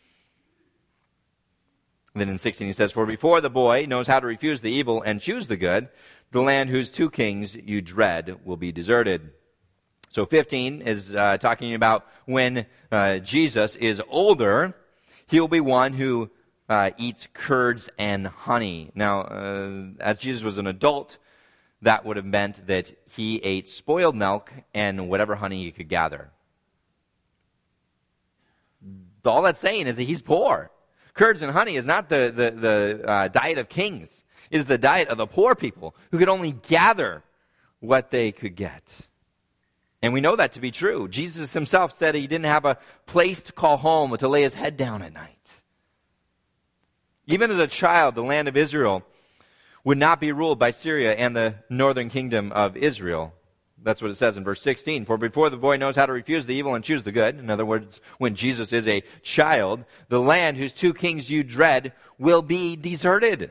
And then in 16 he says, for before the boy knows how to refuse the evil and choose the good, the land whose two kings you dread will be deserted. So 15 is talking about when Jesus is older, he'll be one who eats curds and honey. Now, as Jesus was an adult, that would have meant that he ate spoiled milk and whatever honey he could gather. All that's saying is that he's poor. Curds and honey is not the diet of kings. It is the diet of the poor people who could only gather what they could get. And we know that to be true. Jesus himself said he didn't have a place to call home or to lay his head down at night. Even as a child, the land of Israel would not be ruled by Syria and the northern kingdom of Israel. That's what it says in verse 16. For before the boy knows how to refuse the evil and choose the good, in other words, when Jesus is a child, the land whose two kings you dread will be deserted.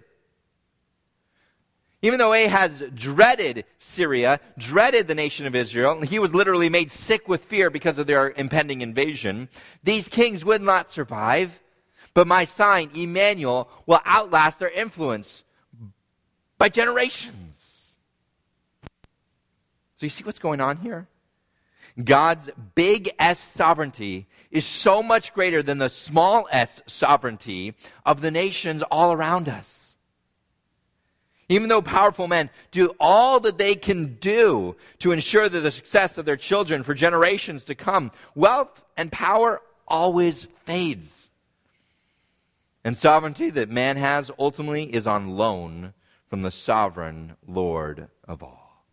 Even though Ahaz dreaded Syria, dreaded the nation of Israel, he was literally made sick with fear because of their impending invasion, these kings would not survive, but my sign, Emmanuel, will outlast their influence by generations. So you see what's going on here? God's big S sovereignty is so much greater than the small s sovereignty of the nations all around us. Even though powerful men do all that they can do to ensure the success of their children for generations to come, wealth and power always fades. And sovereignty that man has ultimately is on loan from the sovereign Lord of all.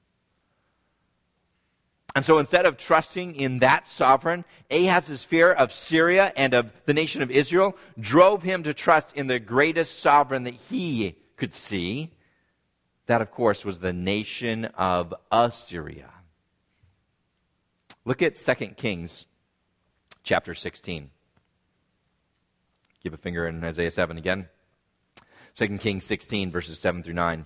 And so instead of trusting in that sovereign, Ahaz's fear of Syria and of the nation of Israel drove him to trust in the greatest sovereign that he could see. That, of course, was the nation of Assyria. Look at 2 Kings chapter 16. Keep a finger in Isaiah 7 again. 2 Kings 16, verses 7 through 9.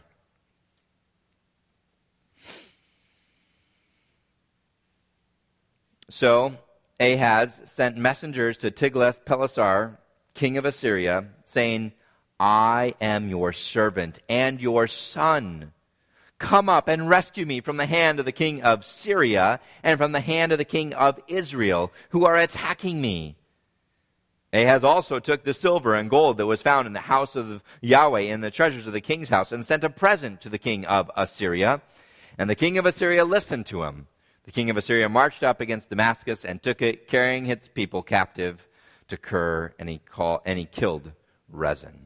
So Ahaz sent messengers to Tiglath-Pileser, king of Assyria, saying, I am your servant and your son. Come up and rescue me from the hand of the king of Syria and from the hand of the king of Israel, who are attacking me. Ahaz also took the silver and gold that was found in the house of Yahweh and the treasures of the king's house and sent a present to the king of Assyria. And the king of Assyria listened to him. The king of Assyria marched up against Damascus and took it, carrying its people captive to Kir, and he killed Rezin.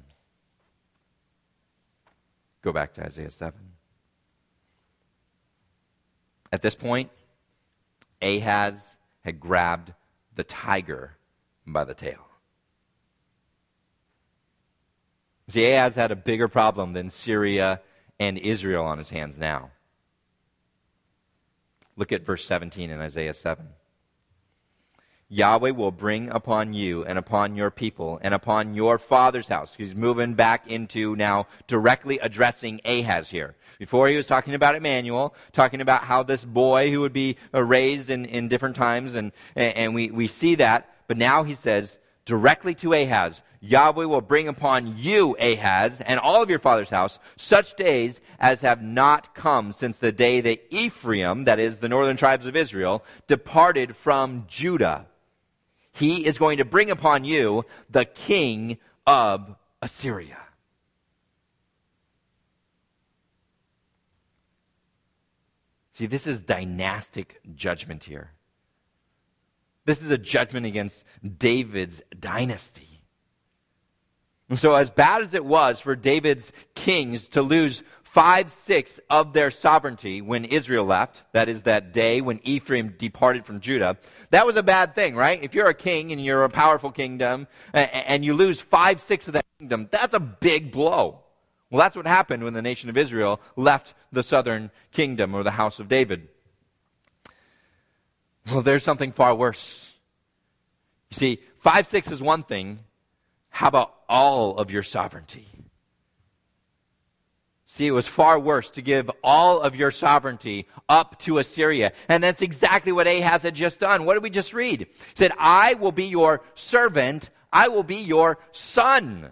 Go back to Isaiah 7. At this point, Ahaz had grabbed the tiger by the tail. See, Ahaz had a bigger problem than Syria and Israel on his hands now. Look at verse 17 in Isaiah 7. Yahweh will bring upon you and upon your people and upon your father's house. He's moving back into now directly addressing Ahaz here. Before he was talking about Emmanuel, talking about how this boy who would be raised in different times, and we see that. But now he says directly to Ahaz, Yahweh will bring upon you, Ahaz, and all of your father's house, such days as have not come since the day that Ephraim, that is the northern tribes of Israel, departed from Judah. He is going to bring upon you the king of Assyria. See, this is dynastic judgment here. This is a judgment against David's dynasty. And so as bad as it was for David's kings to lose 5/6 of their sovereignty when Israel left, that is that day when Ephraim departed from Judah, that was a bad thing, right? If you're a king and you're a powerful kingdom and you lose 5/6 of that kingdom, that's a big blow. Well, that's what happened when the nation of Israel left the southern kingdom or the house of David. Well, there's something far worse. You see, 5/6 is one thing. How about all of your sovereignty? See, it was far worse to give all of your sovereignty up to Assyria. And that's exactly what Ahaz had just done. What did we just read? He said, I will be your servant. I will be your son.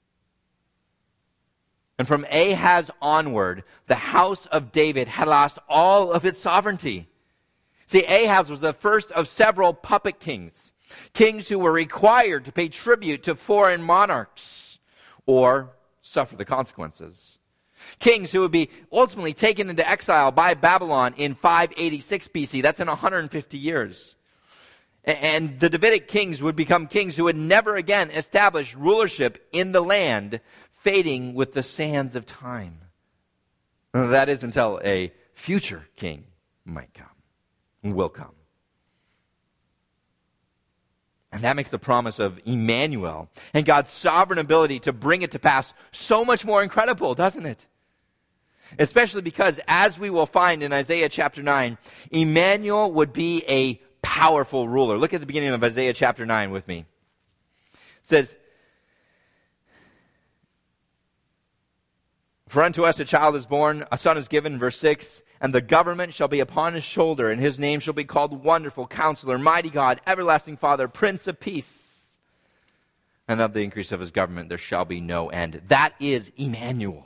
And from Ahaz onward, the house of David had lost all of its sovereignty. See, Ahaz was the first of several puppet kings. Kings who were required to pay tribute to foreign monarchs. or suffer the consequences. Kings who would be ultimately taken into exile by Babylon in 586 BC. That's in 150 years. And the Davidic kings would become kings who would never again establish rulership in the land, fading with the sands of time. That is until a future king might come, will come. And that makes the promise of Emmanuel and God's sovereign ability to bring it to pass so much more incredible, doesn't it? Especially because, as we will find in Isaiah chapter 9, Emmanuel would be a powerful ruler. Look at the beginning of Isaiah chapter 9 with me. It says, "For unto us a child is born, a son is given," verse 6, "and the government shall be upon his shoulder, and his name shall be called Wonderful, Counselor, Mighty God, Everlasting Father, Prince of Peace. And of the increase of his government there shall be no end." That is Emmanuel.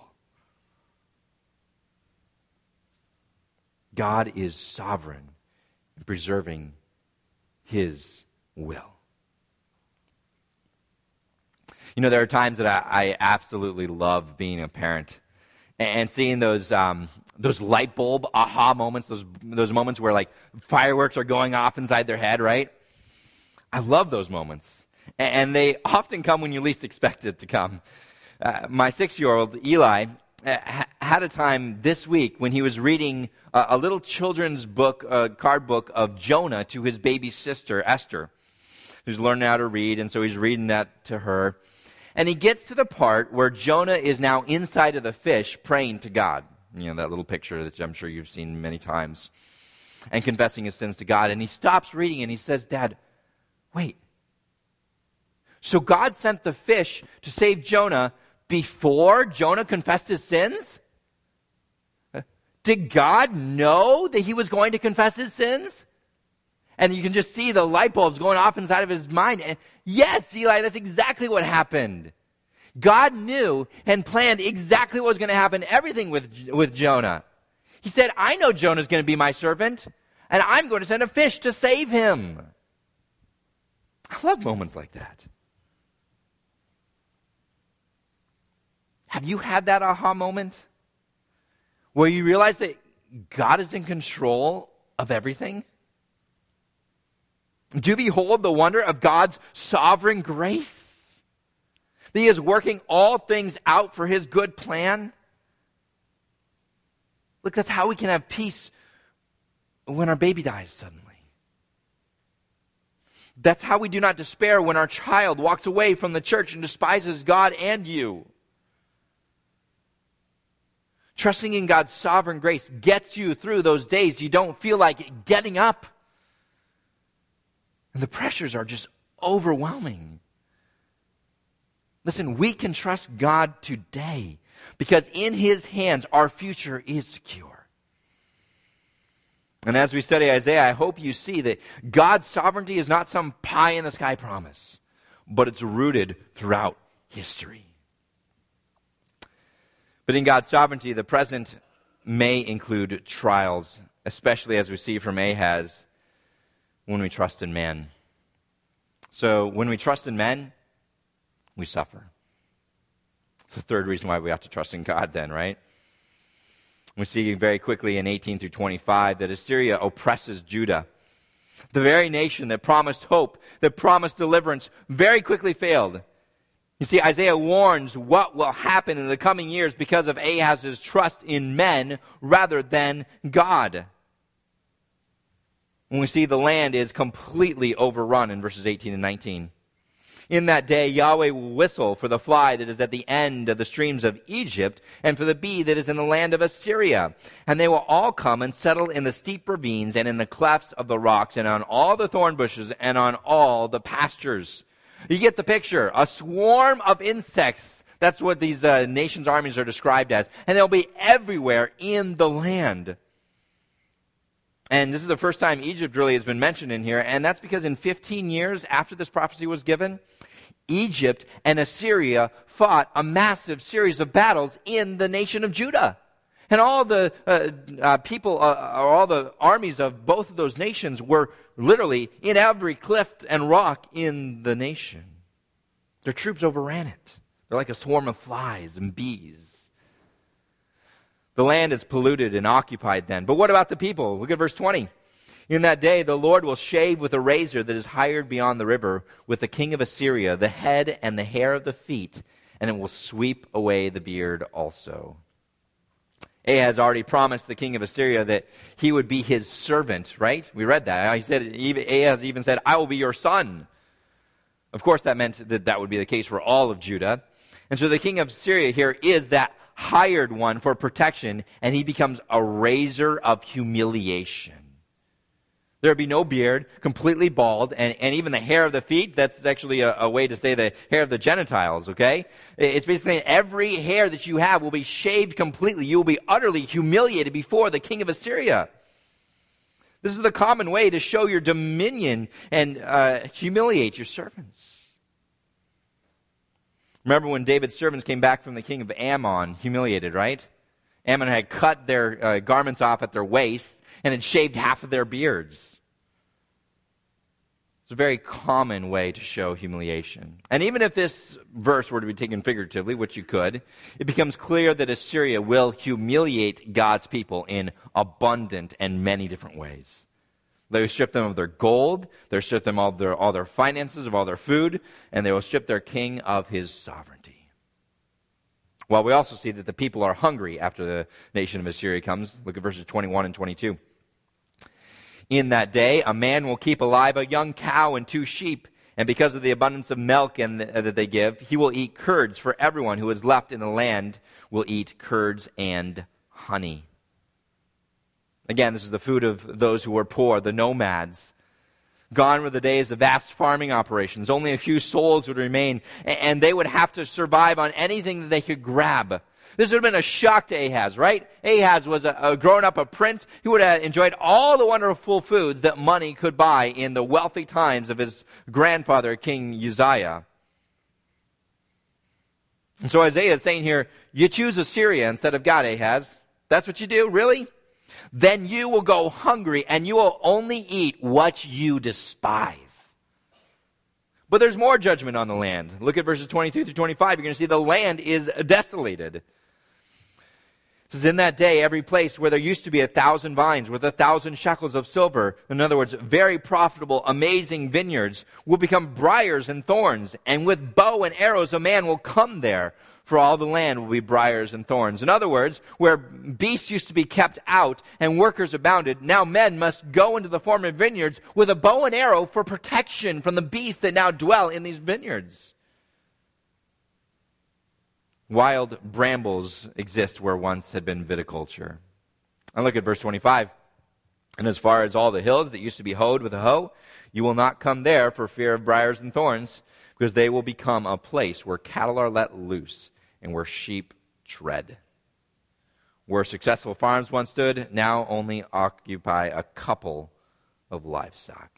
God is sovereign in preserving his will. You know, there are times that I absolutely love being a parent and seeing those light bulb aha moments, those moments where like fireworks are going off inside their head, right? I love those moments. And they often come when you least expect it to come. My 6-year-old, Eli, had a time this week when he was reading a little children's book, card book of Jonah to his baby sister, Esther, who's learning how to read, and so he's reading that to her. And he gets to the part where Jonah is now inside of the fish praying to God. You know, that little picture that I'm sure you've seen many times. And confessing his sins to God. And he stops reading and he says, "Dad, wait. So God sent the fish to save Jonah before Jonah confessed his sins? Did God know that he was going to confess his sins?" And you can just see the light bulbs going off inside of his mind. And yes, Eli, that's exactly what happened. God knew and planned exactly what was going to happen, everything with Jonah. He said, "I know Jonah's going to be my servant, and I'm going to send a fish to save him." I love moments like that. Have you had that aha moment where you realize that God is in control of everything? Do behold the wonder of God's sovereign grace, that he is working all things out for his good plan. Look, that's how we can have peace when our baby dies suddenly. That's how we do not despair when our child walks away from the church and despises God and you. Trusting in God's sovereign grace gets you through those days you don't feel like getting up. And the pressures are just overwhelming. Listen, we can trust God today because in his hands our future is secure. And as we study Isaiah, I hope you see that God's sovereignty is not some pie-in-the-sky promise, but it's rooted throughout history. But in God's sovereignty, the present may include trials, especially as we see from Ahaz, when we trust in man. So when we trust in men, we suffer. It's the third reason why we have to trust in God then, right? We see very quickly in 18 through 25 that Assyria oppresses Judah. The very nation that promised hope, that promised deliverance, very quickly failed. You see, Isaiah warns what will happen in the coming years because of Ahaz's trust in men rather than God. When we see the land is completely overrun in verses 18 and 19. In that day, Yahweh will whistle for the fly that is at the end of the streams of Egypt, and for the bee that is in the land of Assyria. And they will all come and settle in the steep ravines, and in the clefts of the rocks, and on all the thorn bushes, and on all the pastures. You get the picture. A swarm of insects. That's what these nations' armies are described as. And they'll be everywhere in the land. And this is the first time Egypt really has been mentioned in here, and that's because in 15 years after this prophecy was given, Egypt and Assyria fought a massive series of battles in the nation of Judah. And all the people, or all the armies of both of those nations were literally in every cliff and rock in the nation. Their troops overran it. They're like a swarm of flies and bees. The land is polluted and occupied then. But what about the people? Look at verse 20. In that day, the Lord will shave with a razor that is hired beyond the river with the king of Assyria, the head and the hair of the feet, and it will sweep away the beard also. Ahaz already promised the king of Assyria that he would be his servant, right? We read that. Ahaz even said, I will be your son. Of course, that meant that that would be the case for all of Judah. And so the king of Assyria here is that hired one for protection, and he becomes a razor of humiliation. There would be no beard, completely bald, and even the hair of the feet, that's actually a way to say the hair of the Gentiles, okay? It's basically every hair that you have will be shaved completely. You will be utterly humiliated before the king of Assyria. This is the common way to show your dominion and humiliate your servants. Remember when David's servants came back from the king of Ammon, humiliated, right? Ammon had cut their garments off at their waists and had shaved half of their beards. It's a very common way to show humiliation. And even if this verse were to be taken figuratively, which you could, it becomes clear that Assyria will humiliate God's people in abundant and many different ways. They will strip them of their gold, they will strip them of all their finances, of all their food, and they will strip their king of his sovereignty. Well, we also see that the people are hungry after the nation of Assyria comes. Look at verses 21 and 22. In that day, a man will keep alive a young cow and 2 sheep, and because of the abundance of milk that they give, he will eat curds, for everyone who is left in the land will eat curds and honey. Again, this is the food of those who were poor, the nomads. Gone were the days of vast farming operations. Only a few souls would remain, and they would have to survive on anything that they could grab. This would have been a shock to Ahaz, right? Ahaz was a grown-up, a prince. He would have enjoyed all the wonderful foods that money could buy in the wealthy times of his grandfather, King Uzziah. And so Isaiah is saying here, you choose Assyria instead of God, Ahaz. That's what you do? Really? Then you will go hungry, and you will only eat what you despise. But there's more judgment on the land. Look at verses 23 through 25. You're going to see the land is desolated. It says, in that day, every place where there used to be 1,000 vines with 1,000 shekels of silver, in other words, very profitable, amazing vineyards, will become briars and thorns. And with bow and arrows, a man will come there. For all the land will be briars and thorns. In other words, where beasts used to be kept out and workers abounded, now men must go into the former vineyards with a bow and arrow for protection from the beasts that now dwell in these vineyards. Wild brambles exist where once had been viticulture. And look at verse 25. And as far as all the hills that used to be hoed with a hoe, you will not come there for fear of briars and thorns, because they will become a place where cattle are let loose and where sheep tread. Where successful farms once stood, now only occupy a couple of livestock.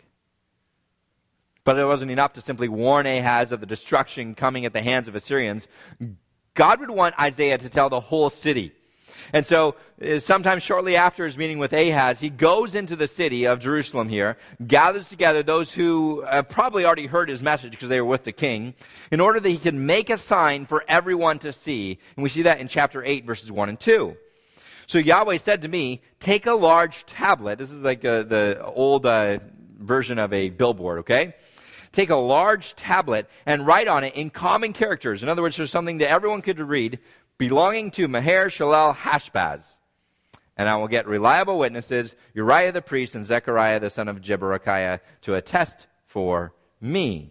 But it wasn't enough to simply warn Ahaz of the destruction coming at the hands of Assyrians. God would want Isaiah to tell the whole city. And so, sometime shortly after his meeting with Ahaz, he goes into the city of Jerusalem here, gathers together those who probably already heard his message because they were with the king, in order that he can make a sign for everyone to see. And we see that in chapter 8, verses 1 and 2. So Yahweh said to me, take a large tablet. This is like the old version of a billboard, okay? Take a large tablet and write on it in common characters. In other words, there's something that everyone could read, belonging to Maher-Shalal-Hashbaz. And I will get reliable witnesses, Uriah the priest and Zechariah the son of Jeberechiah, to attest for me.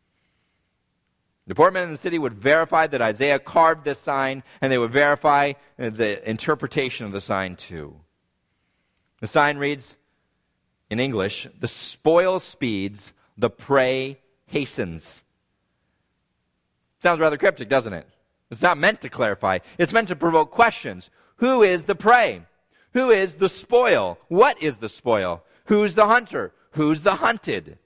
The poor men in the city would verify that Isaiah carved this sign, and they would verify the interpretation of the sign too. The sign reads, in English, the spoil speeds, the prey hastens. Sounds rather cryptic, doesn't it? It's not meant to clarify. It's meant to provoke questions. Who is the prey? Who is the spoil? What is the spoil? Who's the hunter? Who's the hunted?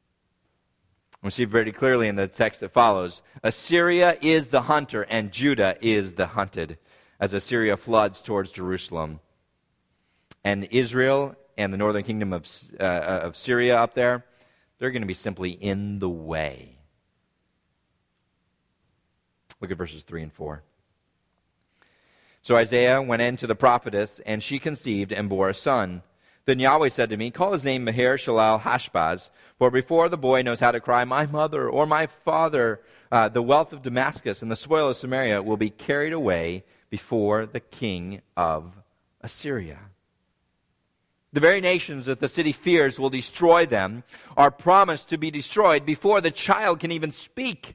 We see very clearly in the text that follows, Assyria is the hunter and Judah is the hunted, as Assyria floods towards Jerusalem. And Israel and the northern kingdom of Syria up there, they're going to be simply in the way. Look at verses 3 and 4. So Isaiah went in to the prophetess, and she conceived and bore a son. Then Yahweh said to me, call his name Maher-Shalal-Hashbaz, for before the boy knows how to cry, my mother or my father, the wealth of Damascus and the spoil of Samaria will be carried away before the king of Assyria. The very nations that the city fears will destroy them are promised to be destroyed before the child can even speak.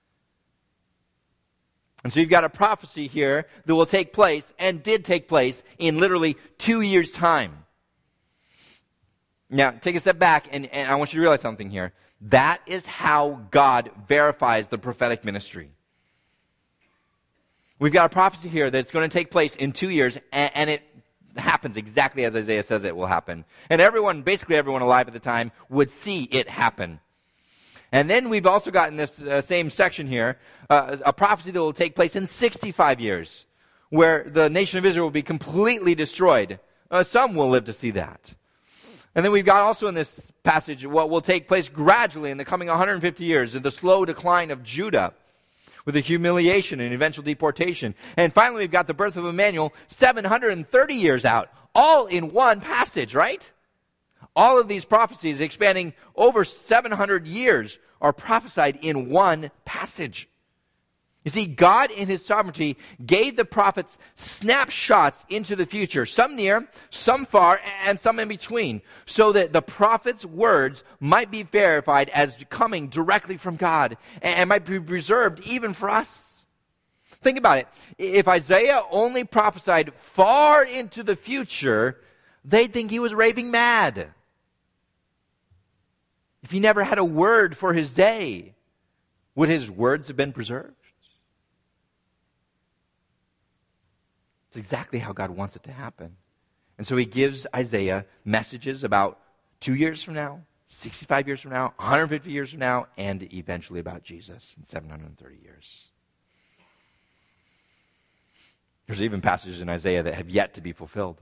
And so you've got a prophecy here that will take place and did take place in literally 2 years' time. Now, take a step back, and I want you to realize something here. That is how God verifies the prophetic ministry. We've got a prophecy here that's going to take place in 2 years, and it happens exactly as Isaiah says it will happen. And basically everyone alive at the time would see it happen. And then we've also got in this same section here a prophecy that will take place in 65 years, where the nation of Israel will be completely destroyed. Some will live to see that. And then we've got also in this passage what will take place gradually in the coming 150 years, the slow decline of Judah, with the humiliation and eventual deportation. And finally, we've got the birth of Emmanuel 730 years out, all in one passage, right? All of these prophecies expanding over 700 years are prophesied in one passage. You see, God in his sovereignty gave the prophets snapshots into the future, some near, some far, and some in between, so that the prophets' words might be verified as coming directly from God and might be preserved even for us. Think about it. If Isaiah only prophesied far into the future, they'd think he was raving mad. If he never had a word for his day, would his words have been preserved? It's exactly how God wants it to happen. And so he gives Isaiah messages about 2 years from now, 65 years from now, 150 years from now, and eventually about Jesus in 730 years. There's even passages in Isaiah that have yet to be fulfilled.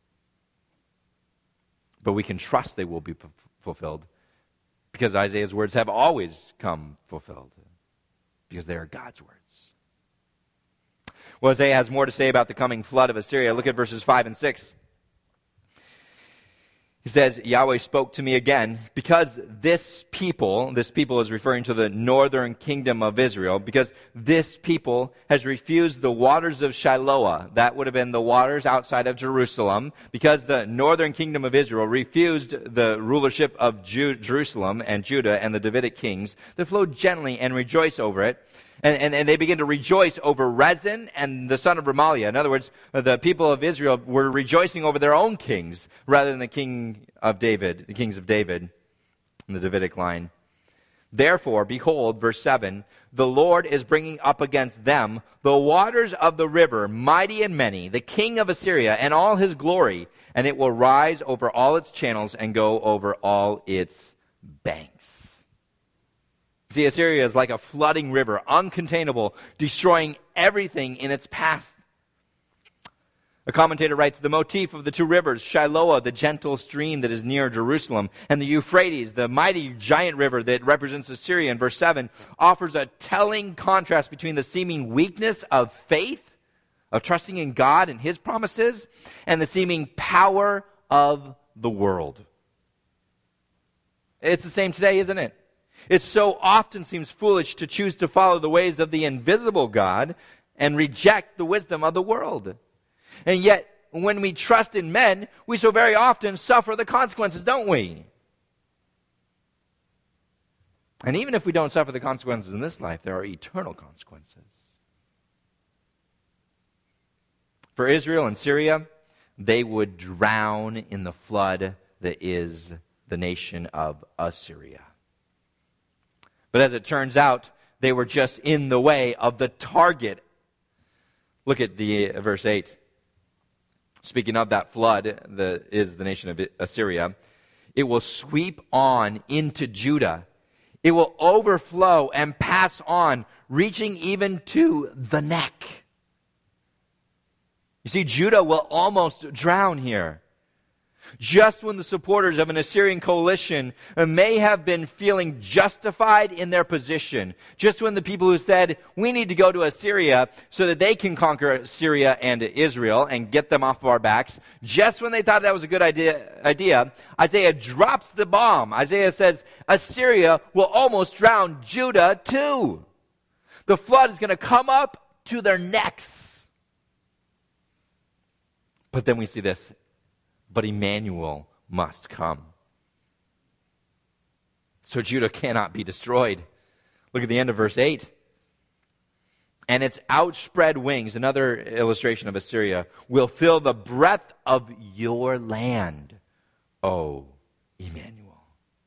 But we can trust they will be fulfilled because Isaiah's words have always come fulfilled, because they are God's words. Well, Isaiah has more to say about the coming flood of Assyria. Look at verses 5 and 6. He says, Yahweh spoke to me again, because this people is referring to the northern kingdom of Israel, because this people has refused the waters of Shiloah. That would have been the waters outside of Jerusalem. Because the northern kingdom of Israel refused the rulership of Jerusalem and Judah and the Davidic kings, they flowed gently and rejoice over it. And they begin to rejoice over Rezin and the son of Remaliah. In other words, the people of Israel were rejoicing over their own kings rather than the kings of David in the Davidic line. Therefore, behold, verse 7, the Lord is bringing up against them the waters of the river, mighty and many, the king of Assyria and all his glory, and it will rise over all its channels and go over all its banks. See, Assyria is like a flooding river, uncontainable, destroying everything in its path. A commentator writes, the motif of the two rivers, Shiloah, the gentle stream that is near Jerusalem, and the Euphrates, the mighty giant river that represents Assyria in verse 7, offers a telling contrast between the seeming weakness of faith, of trusting in God and his promises, and the seeming power of the world. It's the same today, isn't it? It so often seems foolish to choose to follow the ways of the invisible God and reject the wisdom of the world. And yet, when we trust in men, we so very often suffer the consequences, don't we? And even if we don't suffer the consequences in this life, there are eternal consequences. For Israel and Syria, they would drown in the flood that is the nation of Assyria. But as it turns out, they were just in the way of the target. Look at the verse 8. Speaking of that flood that is the nation of Assyria, it will sweep on into Judah. It will overflow and pass on, reaching even to the neck. You see, Judah will almost drown here. Just when the supporters of an Assyrian coalition may have been feeling justified in their position, just when the people who said, we need to go to Assyria so that they can conquer Syria and Israel and get them off of our backs, just when they thought that was a good idea, Isaiah drops the bomb. Isaiah says, Assyria will almost drown Judah too. The flood is going to come up to their necks. But then we see this. But Emmanuel must come. So Judah cannot be destroyed. Look at the end of verse 8. And its outspread wings, another illustration of Assyria, will fill the breadth of your land, O Emmanuel.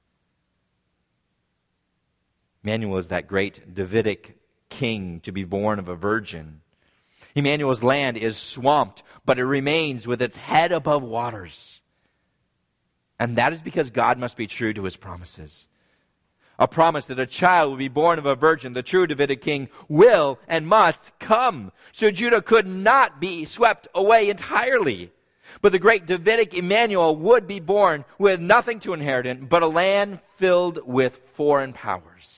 Emmanuel is that great Davidic king to be born of a virgin. Emmanuel's land is swamped, but it remains with its head above waters. And that is because God must be true to his promises. A promise that a child will be born of a virgin, the true Davidic king, will and must come. So Judah could not be swept away entirely. But the great Davidic Emmanuel would be born with nothing to inherit, but a land filled with foreign powers.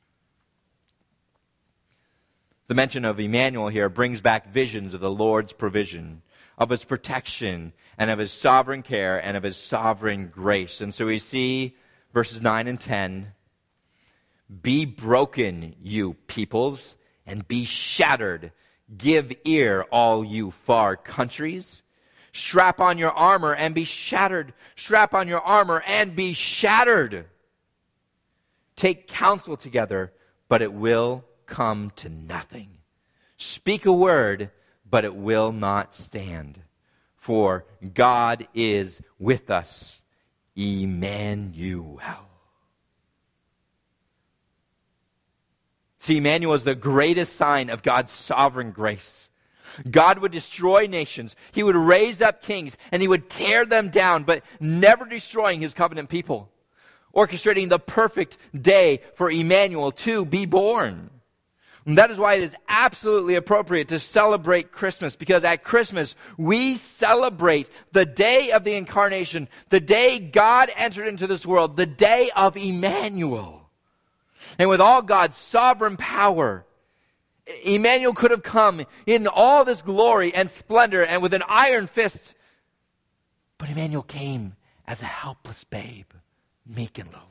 The mention of Emmanuel here brings back visions of the Lord's provision, of his protection, and of his sovereign care, and of his sovereign grace. And so we see verses 9 and 10, be broken, you peoples, and be shattered. Give ear, all you far countries. Strap on your armor and be shattered. Strap on your armor and be shattered. Take counsel together, but it will come to nothing. Speak a word, but it will not stand. For God is with us, Emmanuel. See, Emmanuel is the greatest sign of God's sovereign grace. God would destroy nations. He would raise up kings, and he would tear them down, but never destroying his covenant people, orchestrating the perfect day for Emmanuel to be born. And that is why it is absolutely appropriate to celebrate Christmas, because at Christmas we celebrate the day of the incarnation, the day God entered into this world, the day of Emmanuel. And with all God's sovereign power, Emmanuel could have come in all this glory and splendor and with an iron fist. But Emmanuel came as a helpless babe, meek and lowly.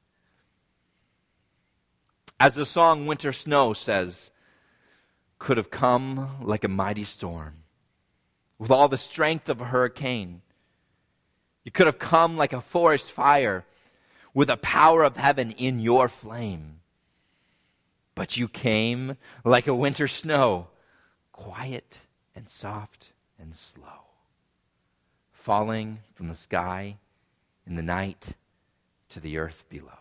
As the song Winter Snow says, could have come like a mighty storm, with all the strength of a hurricane. You could have come like a forest fire, with the power of heaven in your flame. But you came like a winter snow, quiet and soft and slow, falling from the sky in the night to the earth below.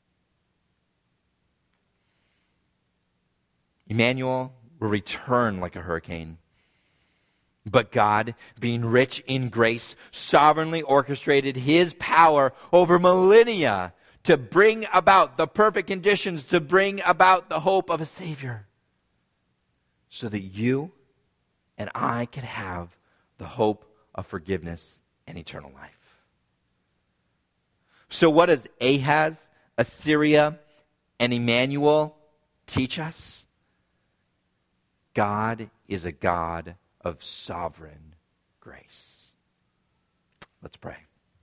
Emmanuel will return like a hurricane. But God, being rich in grace, sovereignly orchestrated his power over millennia to bring about the perfect conditions, to bring about the hope of a Savior, so that you and I can have the hope of forgiveness and eternal life. So what does Ahaz, Assyria, and Emmanuel teach us? God is a God of sovereign grace. Let's pray.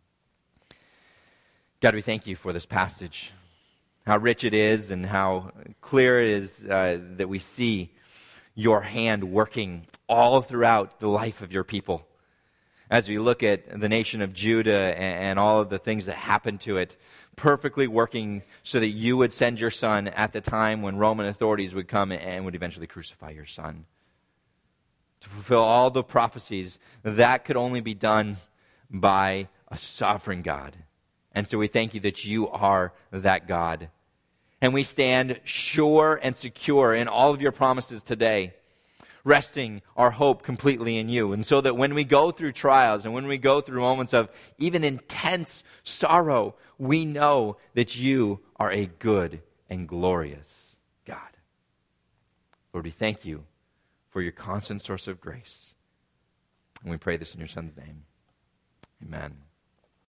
God, we thank you for this passage, how rich it is and how clear it is that we see your hand working all throughout the life of your people. As we look at the nation of Judah and all of the things that happened to it, perfectly working so that you would send your son at the time when Roman authorities would come and would eventually crucify your son. To fulfill all the prophecies, that could only be done by a sovereign God. And so we thank you that you are that God. And we stand sure and secure in all of your promises today, resting our hope completely in you. And so that when we go through trials and when we go through moments of even intense sorrow, we know that you are a good and glorious God. Lord, we thank you for your constant source of grace. And we pray this in your Son's name. Amen.